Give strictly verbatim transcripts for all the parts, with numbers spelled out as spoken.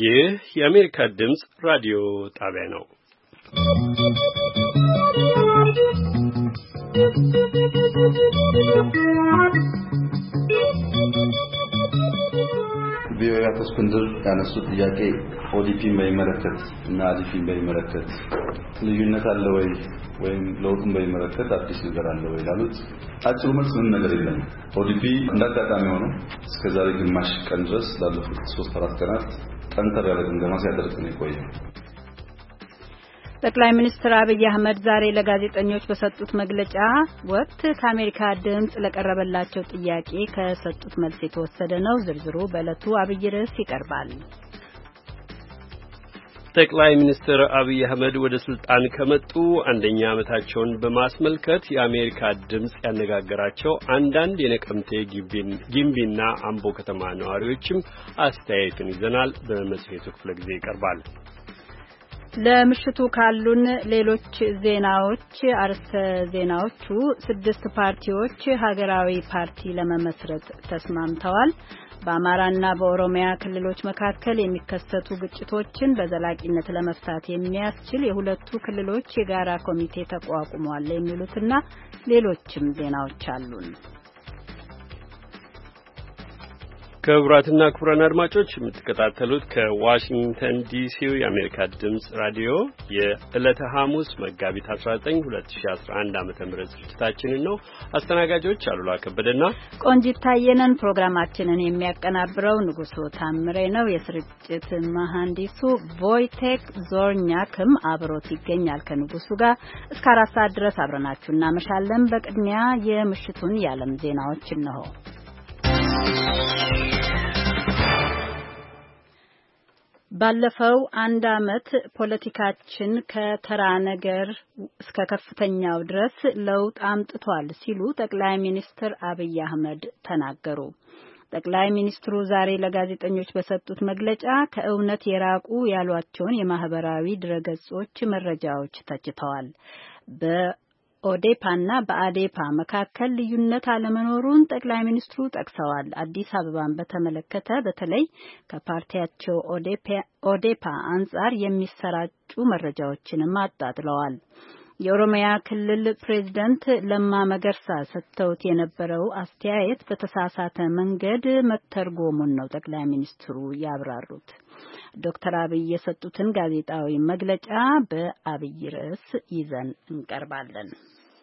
ይህ የአሜሪካ ድምጽ ራዲዮ ጣቢያ ነው። ቢዮያ ተስኩንድር ያነሱት ጥያቄ ኦዲፒን በሚመለከት እና አዲፒን በሚመለከት ልዩነት አለ ወይ ወይም ለውጡን በሚመለከት አዲስ ነገር አለ ወይ ላሉት አጭሩ መልስ ምንም ነገር የለም። ኦዲፒ እንዳጋጣሚ ሆኖ እስከዛሬ ግማሽ ቀን ድረስ ላለፉት ሶስት አራት ቀናት ጠንከር ያለ ግምገማ ሲያደርግ ነው የቆየው። ጠቅላይ ሚኒስትር አብይ አህመድ ዛሬ ለጋዜጠኞች በሰጡት መግለጫ ወቅት ከአሜሪካ ድምጽ ለቀረበላቸው ጥያቄ ከሰጡት መልስ የተወሰደ ነው። ዝርዝሩ በዕለቱ አብይ ርዕስ ይቀርባል። ጠቅላይ ሚኒስትር አብይ አህመድ ወደ ስልጣን ከመጡ አንደኛ ዓመታቸውን በማስመልከት የአሜሪካ ድምጽ ያነጋገራቸው አንዳንድ የነቀምቴ ጊምቢና አምቦ ከተማ ነዋሪዎችም አስተያየቱን ይዘናል። በመጽሔቱ ክፍለ ጊዜ ይቀርባል። ለምሽቱ ካሉን ሌሎች ዜናዎች አርዕስተ ዜናዎቹ ስድስት ፓርቲዎች ሀገራዊ ፓርቲ ለመመስረት ተስማምተዋል። በአማራና በኦሮሚያ ክልሎች መካከል የሚከሰቱ ግጭቶችን በዘላቂነት ለመፍታት የሚያስችል የሁለቱ ክልሎች የጋራ ኮሚቴ ተቋቁሟል የሚሉትና ሌሎችም ዜናዎች አሉን። ክቡራትና ክቡራን አድማጮች የምትከታተሉት ከዋሽንግተን ዲሲው የአሜሪካ ድምጽ ራዲዮ የዕለተ ሐሙስ መጋቢት አስራ ዘጠኝ ሁለት ሺህ አስራ አንድ ዓመተ ምህረት ስርጭታችንን ነው። አስተናጋጆች አሉላ ከበደና ቆንጂት ታየነን። ፕሮግራማችንን የሚያቀናብረው ንጉሱ ታምሬ ነው። የስርጭት መሐንዲሱ ቮይቴክ ዞርኛክም አብሮት ይገኛል ከንጉሱ ጋር እስከ አራት ሰዓት ድረስ አብረናችሁ እናመሻለን። በቅድሚያ የምሽቱን የዓለም ዜናዎች ነው። ባለፈው አንድ አመት ፖለቲካችን ከተራ ነገር እስከ ከፍተኛው ድረስ ለውጥ አምጥቷል ሲሉ ጠቅላይ ሚኒስትር አብይ አህመድ ተናገሩ። ጠቅላይ ሚኒስትሩ ዛሬ ለጋዜጠኞች በሰጡት መግለጫ ከእውነት የራቁ ያሏቸውን የማህበራዊ ድረገጾች መረጃዎች ተችተዋል። በኦዴፓና በአዴፓ መካከል ልዩነት አለመኖሩን ጠቅላይ ሚኒስትሩ ጠቅሰዋል። አዲስ አበባን በተመለከተ በተለይ ከፓርቲያቸው ኦዴፓ አንጻር የሚሰራጩ መረጃዎችንም አጣጥለዋል። የኦሮሚያ ክልል ፕሬዝዳንት ለማ መገርሳ ሰጥተውት የነበረው አስተያየት በተሳሳተ መንገድ መተርጎሙን ነው ጠቅላይ ሚኒስትሩ ያብራሩት። ዶክተር አብይ የሰጡትን ጋዜጣዊ መግለጫ በአብይ ርዕስ ይዘን እንቀርባለን።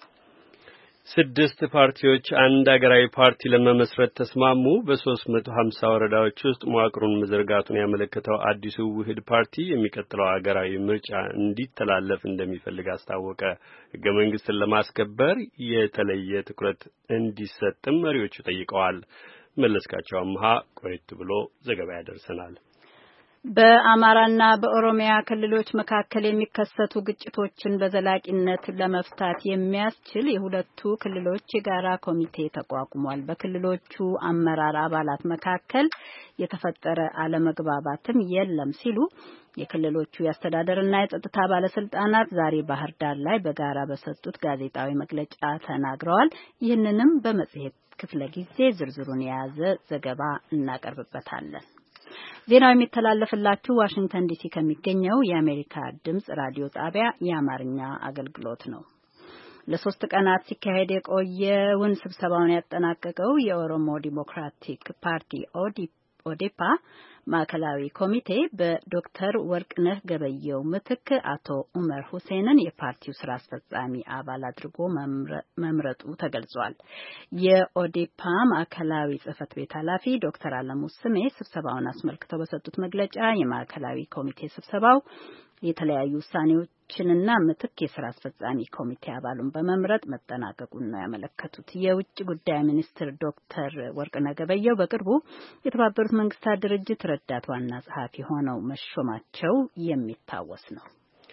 ስድስት ፓርቲዎች አንድ ሀገራዊ ፓርቲ ለመመስረት ተስማሙ። በሶስት መቶ ሀምሳ ወረዳዎች ውስጥ መዋቅሩን መዘርጋቱን ያመለከተው አዲሱ ውህድ ፓርቲ የሚቀጥለው ሀገራዊ ምርጫ እንዲተላለፍ እንደሚፈልግ አስታወቀ። ሕገ መንግስትን ለማስከበር የተለየ ትኩረት እንዲሰጥም መሪዎቹ ጠይቀዋል። መለስካቸው አምሃ ቆየት ብሎ ዘገባ ያደርሰናል። በአማራና በኦሮሚያ ክልሎች መካከል የሚከሰቱ ግጭቶችን በዘላቂነት ለመፍታት የሚያስችል የሁለቱ ክልሎች የጋራ ኮሚቴ ተቋቁሟል። በክልሎቹ አመራር አባላት መካከል የተፈጠረ አለመግባባትም የለም ሲሉ የክልሎቹ የአስተዳደርና የጸጥታ ባለስልጣናት ዛሬ ባህር ዳር ላይ በጋራ በሰጡት ጋዜጣዊ መግለጫ ተናግረዋል። ይህንንም በመጽሔት ክፍለ ጊዜ ዝርዝሩን የያዘ ዘገባ እናቀርብበታለን። ዜናው የሚተላለፍላችሁ ዋሽንግተን ዲሲ ከሚገኘው የአሜሪካ ድምጽ ራዲዮ ጣቢያ የአማርኛ አገልግሎት ነው። ለሶስት ቀናት ሲካሄድ የቆየውን ስብሰባውን ያጠናቀቀው የኦሮሞ ዲሞክራቲክ ፓርቲ ኦዴፓ ማዕከላዊ ኮሚቴ በዶክተር ወርቅነህ ገበየው ምትክ አቶ ኡመር ሁሴንን የፓርቲው ስራ አስፈጻሚ አባል አድርጎ መምረጡ ተገልጿል። የኦዴፓ ማዕከላዊ ጽህፈት ቤት ኃላፊ ዶክተር አለሙ ስሜ ስብሰባውን አስመልክተው በሰጡት መግለጫ የማዕከላዊ ኮሚቴ ስብሰባው የተለያዩ ውሳኔዎችንና ምትክ የስራ አስፈጻሚ ኮሚቴ አባሉን በመምረጥ መጠናቀቁን ነው ያመለከቱት። የውጭ ጉዳይ ሚኒስትር ዶክተር ወርቅነህ ገበየው በቅርቡ የተባበሩት መንግስታት ድርጅት ረዳት ዋና ጸሐፊ ሆነው መሾማቸው የሚታወስ ነው።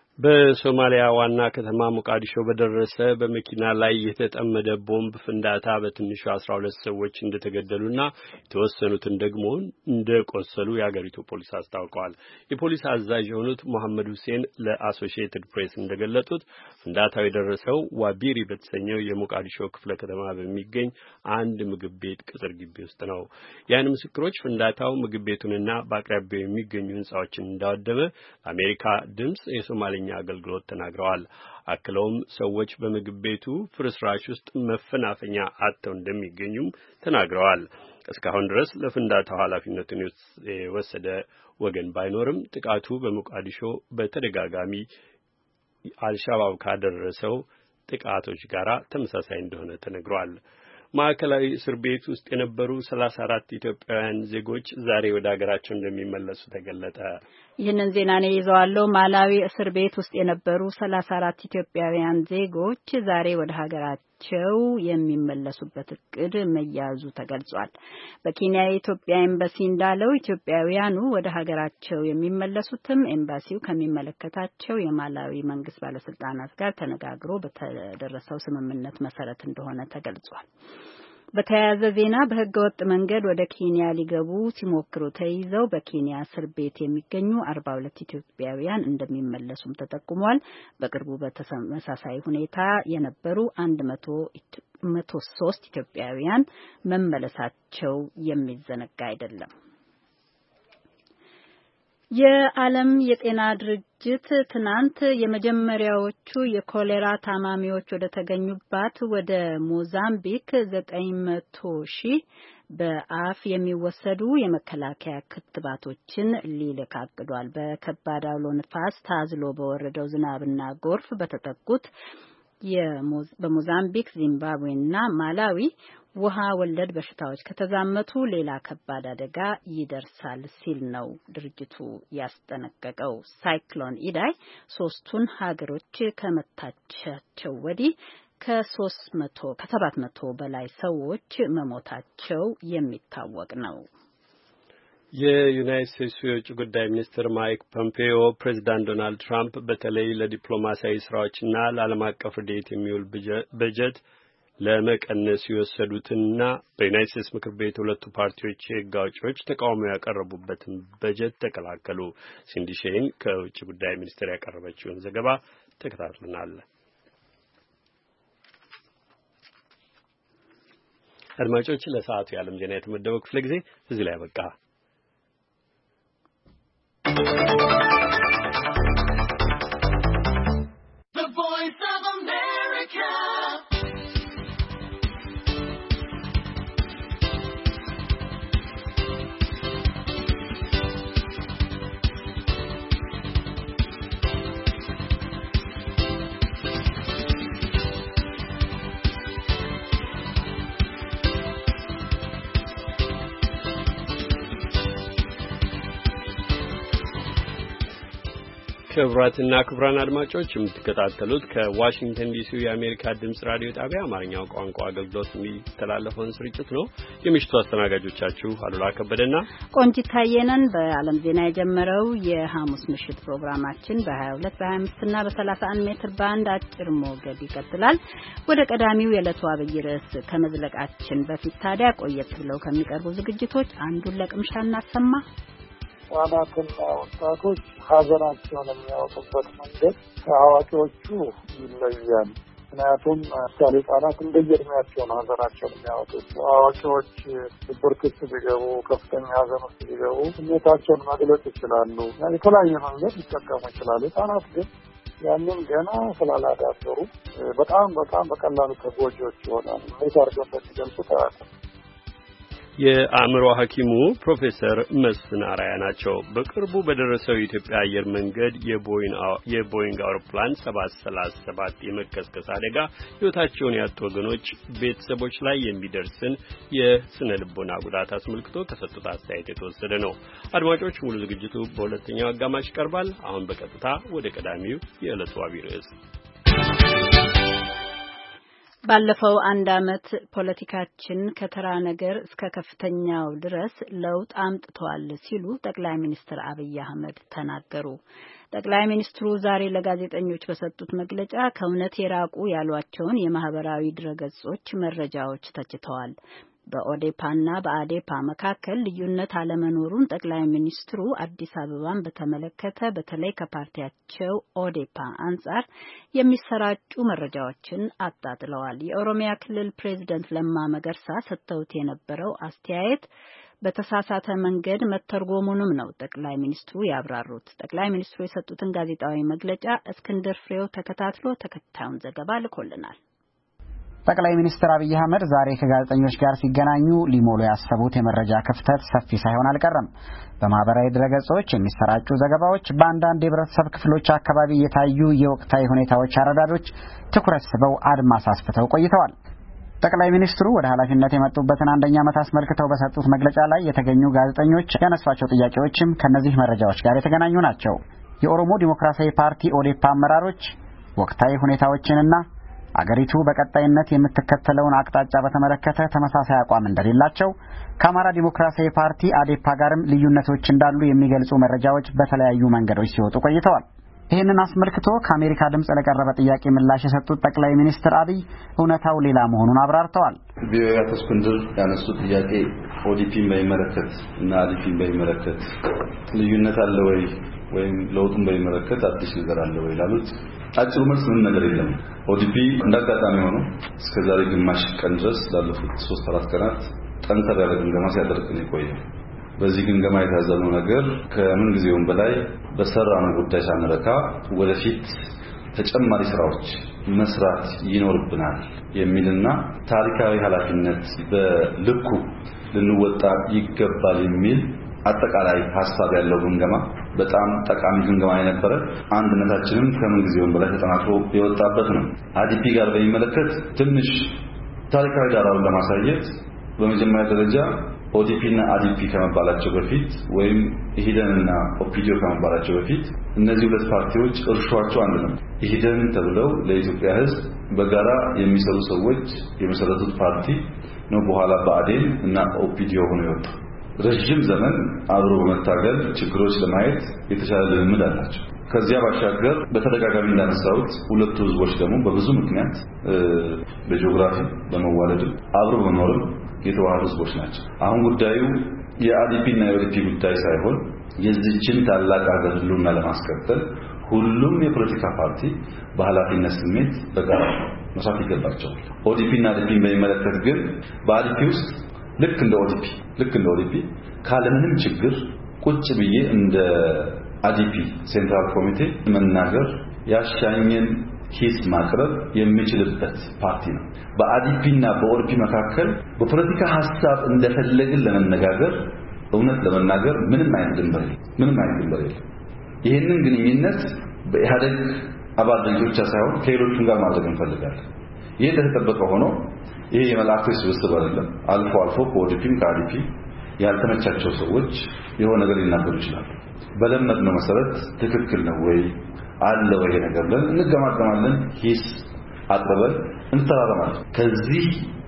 በሶማሊያ ዋና ከተማ ሞቃዲሾ በደረሰ በመኪና ላይ የተጠመደ ቦምብ ፍንዳታ በትንሹ አስራ ሁለት ሰዎች እንደተገደሉና የተወሰኑትን ደግሞ እንደቆሰሉ የአገሪቱ ፖሊስ አስታውቀዋል። የፖሊስ አዛዥ የሆኑት መሐመድ ሁሴን ለአሶሺየትድ ፕሬስ እንደገለጹት ፍንዳታው የደረሰው ዋቢሪ በተሰኘው የሞቃዲሾ ክፍለ ከተማ በሚገኝ አንድ ምግብ ቤት ቅጥር ግቢ ውስጥ ነው። የዓይን ምስክሮች ፍንዳታው ምግብ ቤቱንና በአቅራቢያው የሚገኙ ሕንጻዎችን እንዳወደመ ለአሜሪካ ድምጽ የሶማሊኛ አገልግሎት ተናግረዋል። አክለውም ሰዎች በምግብ ቤቱ ፍርስራሽ ውስጥ መፈናፈኛ አጥተው እንደሚገኙም ተናግረዋል። እስካሁን ድረስ ለፍንዳታው ኃላፊነቱን የወሰደ ወገን ባይኖርም ጥቃቱ በሞቃዲሾ በተደጋጋሚ አልሻባብ ካደረሰው ጥቃቶች ጋር ተመሳሳይ እንደሆነ ተነግሯል። ማዕከላዊ እስር ቤት ውስጥ የነበሩ ሰላሳ አራት ኢትዮጵያውያን ዜጎች ዛሬ ወደ ሀገራቸው እንደሚመለሱ ተገለጠ። ይህንን ዜና ነው ይዘዋለው። ማላዊ እስር ቤት ውስጥ የነበሩ ሰላሳ አራት ኢትዮጵያውያን ዜጎች ዛሬ ወደ ሀገራቸው የሚመለሱበት እቅድ መያዙ ተገልጿል። በኬንያ የኢትዮጵያ ኤምባሲ እንዳለው ኢትዮጵያውያኑ ወደ ሀገራቸው የሚመለሱትም ኤምባሲው ከሚመለከታቸው የማላዊ መንግስት ባለስልጣናት ጋር ተነጋግሮ በተደረሰው ስምምነት መሰረት እንደሆነ ተገልጿል። በተያያዘ ዜና በህገወጥ መንገድ ወደ ኬንያ ሊገቡ ሲሞክሩ ተይዘው በኬንያ እስር ቤት የሚገኙ አርባ ሁለት ኢትዮጵያውያን እንደሚመለሱም ተጠቁሟል። በቅርቡ በተመሳሳይ ሁኔታ የነበሩ መቶ ሶስት ኢትዮጵያውያን መመለሳቸው የሚዘነጋ አይደለም። የዓለም የጤና ድርጅት ትናንት የመጀመሪያዎቹ የኮሌራ ታማሚዎች ወደ ተገኙባት ወደ ሞዛምቢክ ዘጠኝ መቶ ሺህ በአፍ የሚወሰዱ የመከላከያ ክትባቶችን ሊልክ አቅዷል። በከባድ አውሎ ንፋስ ታዝሎ በወረደው ዝናብና ጎርፍ በተጠቁት በሞዛምቢክ ዚምባብዌና ማላዊ ውሃ ወለድ በሽታዎች ከተዛመቱ ሌላ ከባድ አደጋ ይደርሳል ሲል ነው ድርጅቱ ያስጠነቀቀው። ሳይክሎን ኢዳይ ሶስቱን ሀገሮች ከመታቻቸው ወዲህ ከሶስት መቶ ከሰባት መቶ በላይ ሰዎች መሞታቸው የሚታወቅ ነው። የዩናይትድ ስቴትስ የውጭ ጉዳይ ሚኒስትር ማይክ ፖምፔዮ ፕሬዚዳንት ዶናልድ ትራምፕ በተለይ ለዲፕሎማሲያዊ ስራዎችና ለዓለም አቀፍ ረድኤት የሚውል በጀት ለመቀነስ የወሰዱትና በዩናይትድ ስቴትስ ምክር ቤት ሁለቱ ፓርቲዎች የሕግ አውጪዎች ተቃውሞ ያቀረቡበትን በጀት ተከላከሉ። ሲንዲ ሼን ከውጭ ጉዳይ ሚኒስቴር ያቀረበችውን ዘገባ ተከታትለናል። አድማጮች፣ ለሰዓቱ የዓለም ዜና የተመደበው ክፍለ ጊዜ እዚህ ላይ አበቃ። ክቡራትና ክቡራን አድማጮች የምትከታተሉት ከዋሽንግተን ዲሲ የአሜሪካ ድምጽ ራዲዮ ጣቢያ አማርኛው ቋንቋ አገልግሎት የሚተላለፈውን ስርጭት ነው። የምሽቱ አስተናጋጆቻችሁ አሉላ ከበደና ቆንጂት ታየነን። በዓለም ዜና የጀመረው የሐሙስ ምሽት ፕሮግራማችን በ22 በ25 እና በ31 ሜትር ባንድ አጭር ሞገድ ይቀጥላል። ወደ ቀዳሚው የዕለቱ አብይ ርዕስ ከመዝለቃችን በፊት ታዲያ ቆየት ብለው ከሚቀርቡ ዝግጅቶች አንዱን ለቅምሻ እናሰማ። ህጻናትና ወጣቶች ሀዘናቸውን የሚያወጡበት መንገድ ከአዋቂዎቹ ይለያል። ምክንያቱም ምሳሌ ህጻናት እንደየእድሜያቸው ነው ሀዘናቸውን የሚያወጡት። አዋቂዎች ድብርት ውስጥ ቢገቡ፣ ከፍተኛ ሀዘን ውስጥ ቢገቡ ስሜታቸውን መግለጽ ይችላሉ፣ የተለያየ መንገድ ሊጠቀሙ ይችላሉ። ህጻናት ግን ያንን ገና ስላላዳበሩ በጣም በጣም በቀላሉ ተጎጂዎች ይሆናሉ። እንዴት አድርገው እንደሚገልጹ ታያለ። የአእምሮ ሐኪሙ ፕሮፌሰር መስፍን አራያ ናቸው። በቅርቡ በደረሰው የኢትዮጵያ አየር መንገድ የቦይንግ አውሮፕላን ሰባት ሰላሳ ሰባት የመከስከስ አደጋ ሕይወታቸውን ያጡ ወገኖች ቤተሰቦች ላይ የሚደርስን የስነ ልቦና ጉዳት አስመልክቶ ከሰጡት አስተያየት የተወሰደ ነው። አድማጮች፣ ሙሉ ዝግጅቱ በሁለተኛው አጋማሽ ይቀርባል። አሁን በቀጥታ ወደ ቀዳሚው የዕለቱ አብይ ርዕስ ባለፈው አንድ አመት ፖለቲካችን ከተራ ነገር እስከ ከፍተኛው ድረስ ለውጥ አምጥቷል ሲሉ ጠቅላይ ሚኒስትር አብይ አህመድ ተናገሩ። ጠቅላይ ሚኒስትሩ ዛሬ ለጋዜጠኞች በሰጡት መግለጫ ከእውነት የራቁ ያሏቸውን የማህበራዊ ድረገጾች መረጃዎች ተችተዋል። በኦዴፓና በአዴፓ መካከል ልዩነት አለመኖሩን ጠቅላይ ሚኒስትሩ አዲስ አበባን በተመለከተ በተለይ ከፓርቲያቸው ኦዴፓ አንጻር የሚሰራጩ መረጃዎችን አጣጥለዋል። የኦሮሚያ ክልል ፕሬዝዳንት ለማ መገርሳ ሰጥተውት የነበረው አስተያየት በተሳሳተ መንገድ መተርጎሙንም ነው ጠቅላይ ሚኒስትሩ ያብራሩት። ጠቅላይ ሚኒስትሩ የሰጡትን ጋዜጣዊ መግለጫ እስክንድር ፍሬው ተከታትሎ ተከታዩን ዘገባ ልኮልናል። ጠቅላይ ሚኒስትር አብይ አህመድ ዛሬ ከጋዜጠኞች ጋር ሲገናኙ ሊሞሉ ያሰቡት የመረጃ ክፍተት ሰፊ ሳይሆን አልቀረም። በማህበራዊ ድረገጾች የሚሰራጩ ዘገባዎች በአንዳንድ የህብረተሰብ ክፍሎች አካባቢ የታዩ የወቅታዊ ሁኔታዎች አረዳዶች ትኩረት ስበው አድማስ አስፍተው ቆይተዋል። ጠቅላይ ሚኒስትሩ ወደ ኃላፊነት የመጡበትን አንደኛ ዓመት አስመልክተው በሰጡት መግለጫ ላይ የተገኙ ጋዜጠኞች ያነሷቸው ጥያቄዎችም ከነዚህ መረጃዎች ጋር የተገናኙ ናቸው። የኦሮሞ ዲሞክራሲያዊ ፓርቲ ኦዴፓ አመራሮች ወቅታዊ ሁኔታዎችንና አገሪቱ በቀጣይነት የምትከተለውን አቅጣጫ በተመለከተ ተመሳሳይ አቋም እንደሌላቸው ከአማራ ዲሞክራሲያዊ ፓርቲ አዴፓ ጋርም ልዩነቶች እንዳሉ የሚገልጹ መረጃዎች በተለያዩ መንገዶች ሲወጡ ቆይተዋል። ይህንን አስመልክቶ ከአሜሪካ ድምጽ ለቀረበ ጥያቄ ምላሽ የሰጡት ጠቅላይ ሚኒስትር አብይ እውነታው ሌላ መሆኑን አብራርተዋል። ቢያቶ እስክንድር ያነሱት ጥያቄ ኦዲፒን በሚመለከት እና አዲፒን በሚመለከት ልዩነት አለ ወይ ወይም ለውጡን በሚመለከት አዲስ ነገር አለ ወይ ላሉት አጭሩ መልስ ምን ነገር የለም። ኦዲፒ እንዳጋጣሚ ሆኖ እስከዛሬ ግማሽ ቀን ድረስ ላለፉት ሶስት አራት ቀናት ጠንከር ያለ ግምገማ ሲያደርግ ነው የቆየው። በዚህ ግምገማ የታዘበው ነገር ከምን ጊዜውም በላይ በሰራነው ጉዳይ ሳንረካ ወደፊት ተጨማሪ ስራዎች መስራት ይኖርብናል የሚልና ታሪካዊ ኃላፊነት በልኩ ልንወጣ ይገባል የሚል አጠቃላይ ሐሳብ ያለው ግምገማ በጣም ጠቃሚ ግምገማ የነበረ አንድነታችንም ከምን ጊዜውም በላይ ተጠናክሮ የወጣበት ነው። አዲፒ ጋር በሚመለከት ትንሽ ታሪካዊ ዳራውን ለማሳየት በመጀመሪያ ደረጃ ኦዲፒና አዲፒ ከመባላቸው በፊት ወይም ኢሂደንና ኦፒዲዮ ከመባላቸው በፊት እነዚህ ሁለት ፓርቲዎች እርሻቸው አንድ ነው። ኢሂደን ተብለው ለኢትዮጵያ ሕዝብ በጋራ የሚሰሩ ሰዎች የመሰረቱት ፓርቲ ነው። በኋላ በአዴን እና ኦፒዲዮ ሆኖ ይወጣ ረጅም ዘመን አብሮ በመታገል ችግሮች ለማየት የተሻለ ልምድ አላቸው። ከዚያ ባሻገር በተደጋጋሚ እንዳነሳሁት ሁለቱ ህዝቦች ደግሞ በብዙ ምክንያት በጂኦግራፊ በመዋለድ አብሮ በመኖር የተዋሃዱ ህዝቦች ናቸው። አሁን ጉዳዩ የአዲፒና የኦዲፒ ጉዳይ ሳይሆን የዚህችን ታላቅ ሀገር ህልውና ለማስቀጠል ሁሉም የፖለቲካ ፓርቲ በኃላፊነት ስሜት በጋራ መስራት ይገባቸዋል። ኦዲፒና አዲፒን በሚመለከት ግን በአዲፒ ውስጥ ልክ እንደ ኦዲፒ ልክ እንደ ኦዲፒ ካለምንም ችግር ቁጭ ብዬ እንደ አዲፒ ሴንትራል ኮሚቴ መናገር ያሻኘን ሂስ ማቅረብ የሚችልበት ፓርቲ ነው። በአዲፒና በኦዲፒ መካከል በፖለቲካ ሐሳብ እንደፈለግን ለመነጋገር እውነት ለመናገር ምንም አይነት ድንበር የለም ምንም አይነት ድንበር የለም። ይሄንን ግንኙነት በኢህአዴግ አባል ድርጅቶች ሳይሆን ከሌሎችም ጋር ማድረግ እንፈልጋለን። ይሄ ተጠበቀ ሆኖ ይሄ የመላእክቶች ስብስብ አይደለም። አልፎ አልፎ ከኦዲፒም ከአዲፒ ያልተመቻቸው ሰዎች የሆነ ነገር ሊናገሩ ይችላሉ። በለመድነው መሰረት ትክክል ነው ወይ አለ ወይ ነገር ብለን እንገማገማለን። ሂስ አጥበን እንተራረማለን። ከዚህ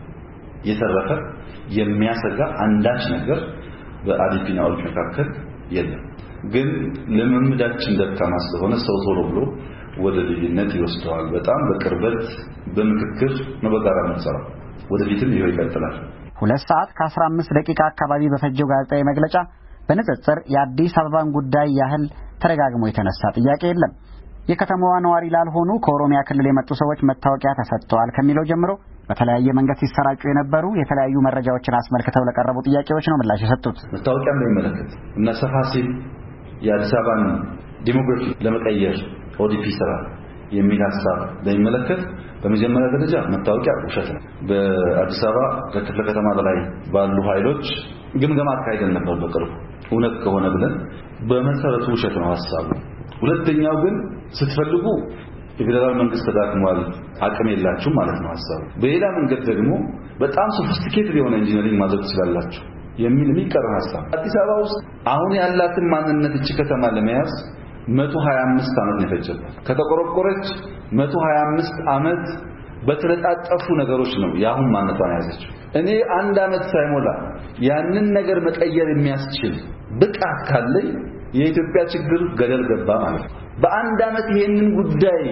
የተረፈ የሚያሰጋ አንዳች ነገር በአዲፒና ኦዲፒ መካከል የለም። ግን ለምምዳችን ደካማ ስለሆነ ሰው ቶሎ ብሎ ወደ ልዩነት ይወስደዋል። በጣም በቅርበት በምክክር ነው በጋራ የምንሰራው። ወደፊትም ይሄው ይቀጥላል። ሁለት ሰዓት ከአስራ አምስት ደቂቃ አካባቢ በፈጀው ጋዜጣዊ መግለጫ በንጽጽር የአዲስ አበባን ጉዳይ ያህል ተደጋግሞ የተነሳ ጥያቄ የለም። የከተማዋ ነዋሪ ላልሆኑ ከኦሮሚያ ክልል የመጡ ሰዎች መታወቂያ ተሰጥተዋል ከሚለው ጀምሮ በተለያየ መንገድ ሲሰራጩ የነበሩ የተለያዩ መረጃዎችን አስመልክተው ለቀረቡ ጥያቄዎች ነው ምላሽ የሰጡት። መታወቂያ በሚመለከት እና ሰፋ ሲል የአዲስ አበባን ዲሞግራፊ ለመቀየር ኦዲፒ ስራ የሚል ሐሳብ በሚመለከት በመጀመሪያ ደረጃ መታወቂያ ውሸት ነው። በአዲስ አበባ ከክፍለ ከተማ በላይ ባሉ ኃይሎች ግምገማ አካሄደን ነበር በቅርቡ እውነት ከሆነ ብለን በመሰረቱ ውሸት ነው ሐሳቡ። ሁለተኛው ግን ስትፈልጉ የፌደራል መንግስት ተዳክሟል አቅም የላችሁም ማለት ነው ሐሳቡ። በሌላ መንገድ ደግሞ በጣም ሶፊስቲኬትድ የሆነ ኢንጂነሪንግ ማድረግ ትችላላችሁ የሚል የሚቀር ሐሳብ። አዲስ አበባ ውስጥ አሁን ያላትን ማንነት እቺ ከተማ ለመያዝ መቶ ሀያ አምስት ዓመት ነው የፈጀባት። ከተቆረቆረች መቶ ሀያ አምስት ዓመት በተለጣጠፉ ነገሮች ነው ያሁን ማነቷን ያዘችው። እኔ አንድ አመት ሳይሞላ ያንን ነገር መቀየር የሚያስችል ብቃት ካለኝ የኢትዮጵያ ችግር ገደል ገባ ማለት ነው። በአንድ አመት ይሄንን ጉዳይ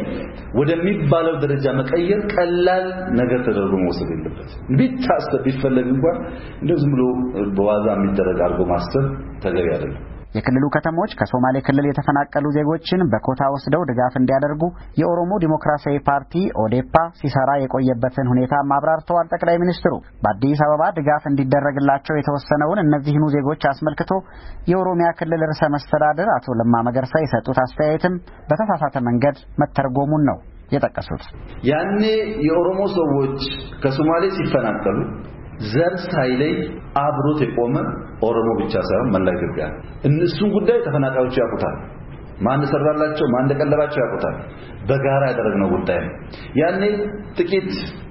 ወደሚባለው ደረጃ መቀየር ቀላል ነገር ተደርጎ መወሰድ የለበት። ቢታሰብ ቢፈለግ እንኳን እንደዚህ ብሎ በዋዛ የሚደረግ አድርጎ ማሰብ ተገቢ አይደለም። የክልሉ ከተሞች ከሶማሌ ክልል የተፈናቀሉ ዜጎችን በኮታ ወስደው ድጋፍ እንዲያደርጉ የኦሮሞ ዲሞክራሲያዊ ፓርቲ ኦዴፓ ሲሰራ የቆየበትን ሁኔታ ማብራርተዋል። ጠቅላይ ሚኒስትሩ በአዲስ አበባ ድጋፍ እንዲደረግላቸው የተወሰነውን እነዚህኑ ዜጎች አስመልክቶ የኦሮሚያ ክልል ርዕሰ መስተዳድር አቶ ለማ መገርሳ የሰጡት አስተያየትም በተሳሳተ መንገድ መተርጎሙን ነው የጠቀሱት። ያኔ የኦሮሞ ሰዎች ከሶማሌ ሲፈናቀሉ ዘር ሳይለይ አብሮት የቆመ ኦሮሞ ብቻ ሳይሆን መላ ኢትዮጵያ እነሱን ጉዳይ ተፈናቃዮች ያውቁታል። ማን ሰራላቸው ማን እንደቀለባቸው ያውቁታል። በጋራ ያደረግነው ጉዳይ ነው። ያኔ ጥቂት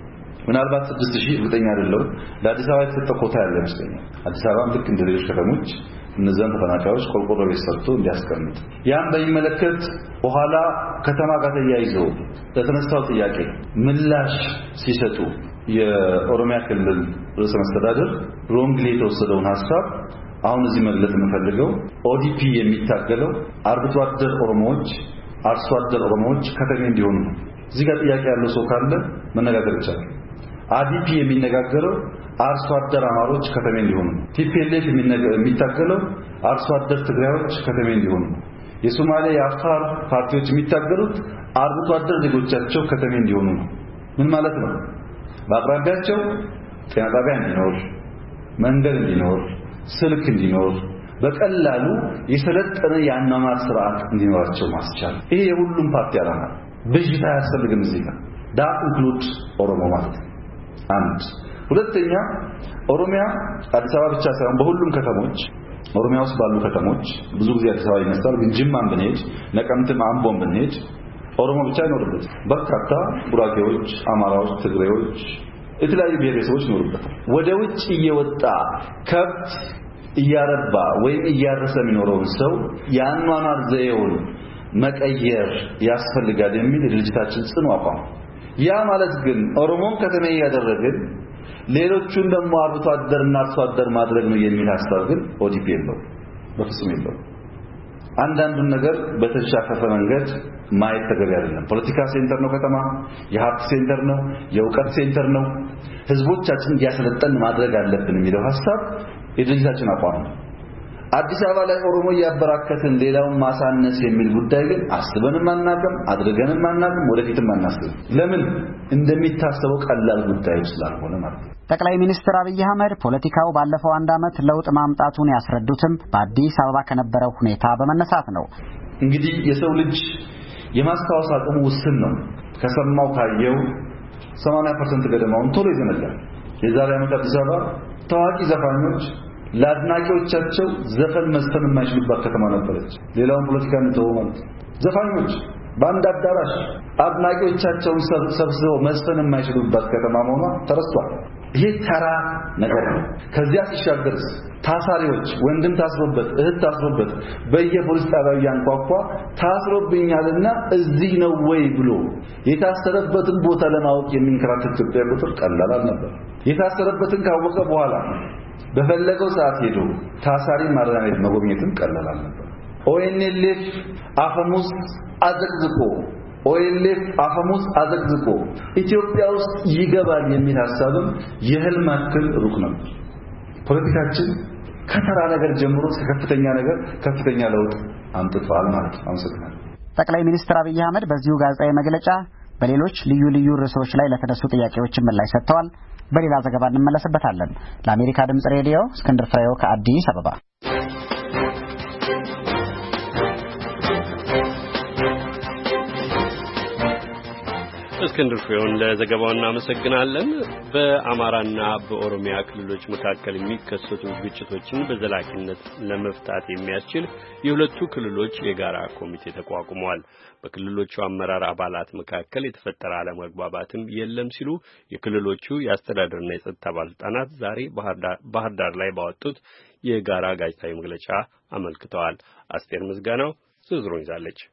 ምናልባት ስድስት ሺህ እርግጠኛ አይደለሁ ለአዲስ አበባ የተሰጠ ኮታ ያለ ይመስለኛል። አዲስ አበባ ልክ እንደ ሌሎች ከተሞች እነዛን ተፈናቃዮች ቆርቆሮ ቤት ሰርቶ እንዲያስቀምጥ ያን በሚመለከት በኋላ ከተማ ጋር ተያይዞ ለተነሳው ጥያቄ ምላሽ ሲሰጡ የኦሮሚያ ክልል ርዕሰ መስተዳድር ሮንግሊ የተወሰደውን ሐሳብ አሁን እዚህ መግለጽ የምፈልገው ኦዲፒ የሚታገለው አርብቶ አደር ኦሮሞዎች አርሶ አደር ኦሮሞዎች ከተሜ እንዲሆኑ ነው። እዚህ ጋር ጥያቄ ያለው ሰው ካለ መነጋገር ይቻላል። አዲፒ የሚነጋገረው አርሶ አደር አማሮች ከተሜ እንዲሆኑ ነው። ቲፒኤልኤፍ የሚታገለው አርሶ አደር ትግራዮች ከተሜ እንዲሆኑ ነው። የሶማሌ የአፋር ፓርቲዎች የሚታገሉት አርብቶ አደር ዜጎቻቸው ከተሜ እንዲሆኑ ነው። ምን ማለት ነው? በአቅራቢያቸው ጤና ጣቢያ እንዲኖር፣ መንገድ እንዲኖር፣ ስልክ እንዲኖር፣ በቀላሉ የሰለጠነ የአኗኗር ስርዓት እንዲኖራቸው ማስቻል። ይሄ የሁሉም ፓርቲ ዓላማ ነው። ብዥታ አያስፈልግም። እዚህ ጋር ዳት ኢንክሉድ ኦሮሞ ማለት አንድ። ሁለተኛ ኦሮሚያ አዲስ አበባ ብቻ ሳይሆን በሁሉም ከተሞች ኦሮሚያ ውስጥ ባሉ ከተሞች ብዙ ጊዜ አዲስ አበባ ይነሳል፣ ግን ጅማም ብንሄድ ነቀምትም አምቦም ብንሄድ ኦሮሞ ብቻ ይኖርበት። በርካታ ጉራጌዎች፣ አማራዎች፣ ትግሬዎች የተለያዩ ብሔረሰቦች ይኖርበታል። ወደ ውጭ እየወጣ ከብት እያረባ ወይም እያረሰ የሚኖረውን ሰው የአኗኗር ዘዬውን መቀየር ያስፈልጋል የሚል የድርጅታችን ጽኑ አቋም። ያ ማለት ግን ኦሮሞን ከተሜ ያደረግን ሌሎቹን ደግሞ አርብቶ አደርና አርሶ አደር ማድረግ ነው የሚል ሐሳብ ግን ኦዲፒ የለው፣ በፍጹም የለው። አንዳንዱን ነገር በተሻፈፈ መንገድ ማየት ተገቢ አይደለም። ፖለቲካ ሴንተር ነው ከተማ፣ የሀብት ሴንተር ነው፣ የእውቀት ሴንተር ነው። ህዝቦቻችን ያሰለጠን ማድረግ አለብን የሚለው ሐሳብ የድርጅታችን አቋም ነው። አዲስ አበባ ላይ ኦሮሞ ያበራከትን ሌላውን ማሳነስ የሚል ጉዳይ ግን አስበንም አናውቅም፣ አድርገንም አናውቅም፣ ወደፊትም አናስብም። ለምን እንደሚታሰበው ቀላል ጉዳይ ስላልሆነ ማለት ነው። ጠቅላይ ሚኒስትር አብይ አህመድ ፖለቲካው ባለፈው አንድ አመት ለውጥ ማምጣቱን ያስረዱትም በአዲስ አበባ ከነበረው ሁኔታ በመነሳት ነው። እንግዲህ የሰው ልጅ የማስታወስ አቅሙ ውስን ነው። ከሰማው ካየው ሰማንያ ፐርሰንት ገደማውን ቶሎ ይዘነጋል። የዛሬ አመት አዲስ አበባ ታዋቂ ዘፋኞች ለአድናቂዎቻቸው ዘፈን መስፈን የማይችሉባት ከተማ ነበረች። ሌላውን ፖለቲካ እንተወው ማለት ዘፋኞች በአንድ አዳራሽ አድናቂዎቻቸውን ሰብስበው መስፈን የማይችሉባት ከተማ መሆኗ ተረስቷል። ይሄ ተራ ነገር ነው። ከዚያ ሲሻገርስ ታሳሪዎች ወንድም ታስሮበት እህት ታስሮበት በየፖሊስ ጣቢያው ያንኳኳ ታስሮብኛልና እዚህ ነው ወይ ብሎ የታሰረበትን ቦታ ለማወቅ የሚንከራተት ኢትዮጵያ ቁጥር ቀላል አልነበር። የታሰረበትን ካወቀ በኋላ በፈለገው ሰዓት ሄዶ ታሳሪ ማረሚያ ቤት መጎብኘትም ቀላል አልነበር። ኦኤንኤልኤፍ አፈሙዝ አዘቅዝቆ ኦኤልኤፍ አፈሙዝ አዘቅዝቆ ኢትዮጵያ ውስጥ ይገባል የሚል ሐሳብም የህልም ያክል ሩቅ ነበር። ፖለቲካችን ከተራ ነገር ጀምሮ እስከ ከፍተኛ ነገር ከፍተኛ ለውጥ አምጥቷል ማለት ነው። አመሰግናለሁ። ጠቅላይ ሚኒስትር አብይ አህመድ በዚሁ ጋዜጣዊ መግለጫ በሌሎች ልዩ ልዩ ርዕሶች ላይ ለተነሱ ጥያቄዎች ምላሽ ሰጥተዋል። በሌላ ዘገባ እንመለስበታለን። ለአሜሪካ ድምጽ ሬዲዮ እስክንድር ፍሬው ከአዲስ አበባ። እስክንድር ፍሬውን ለዘገባው እናመሰግናለን። በአማራና በኦሮሚያ ክልሎች መካከል የሚከሰቱ ግጭቶችን በዘላቂነት ለመፍታት የሚያስችል የሁለቱ ክልሎች የጋራ ኮሚቴ ተቋቁሟል። በክልሎቹ አመራር አባላት መካከል የተፈጠረ አለመግባባትም የለም ሲሉ የክልሎቹ የአስተዳደርና የጸጥታ ባለስልጣናት ዛሬ ባህር ዳር ላይ ባወጡት የጋራ ጋዜጣዊ መግለጫ አመልክተዋል። አስቴር ምስጋናው ዝርዝሩን ይዛለች።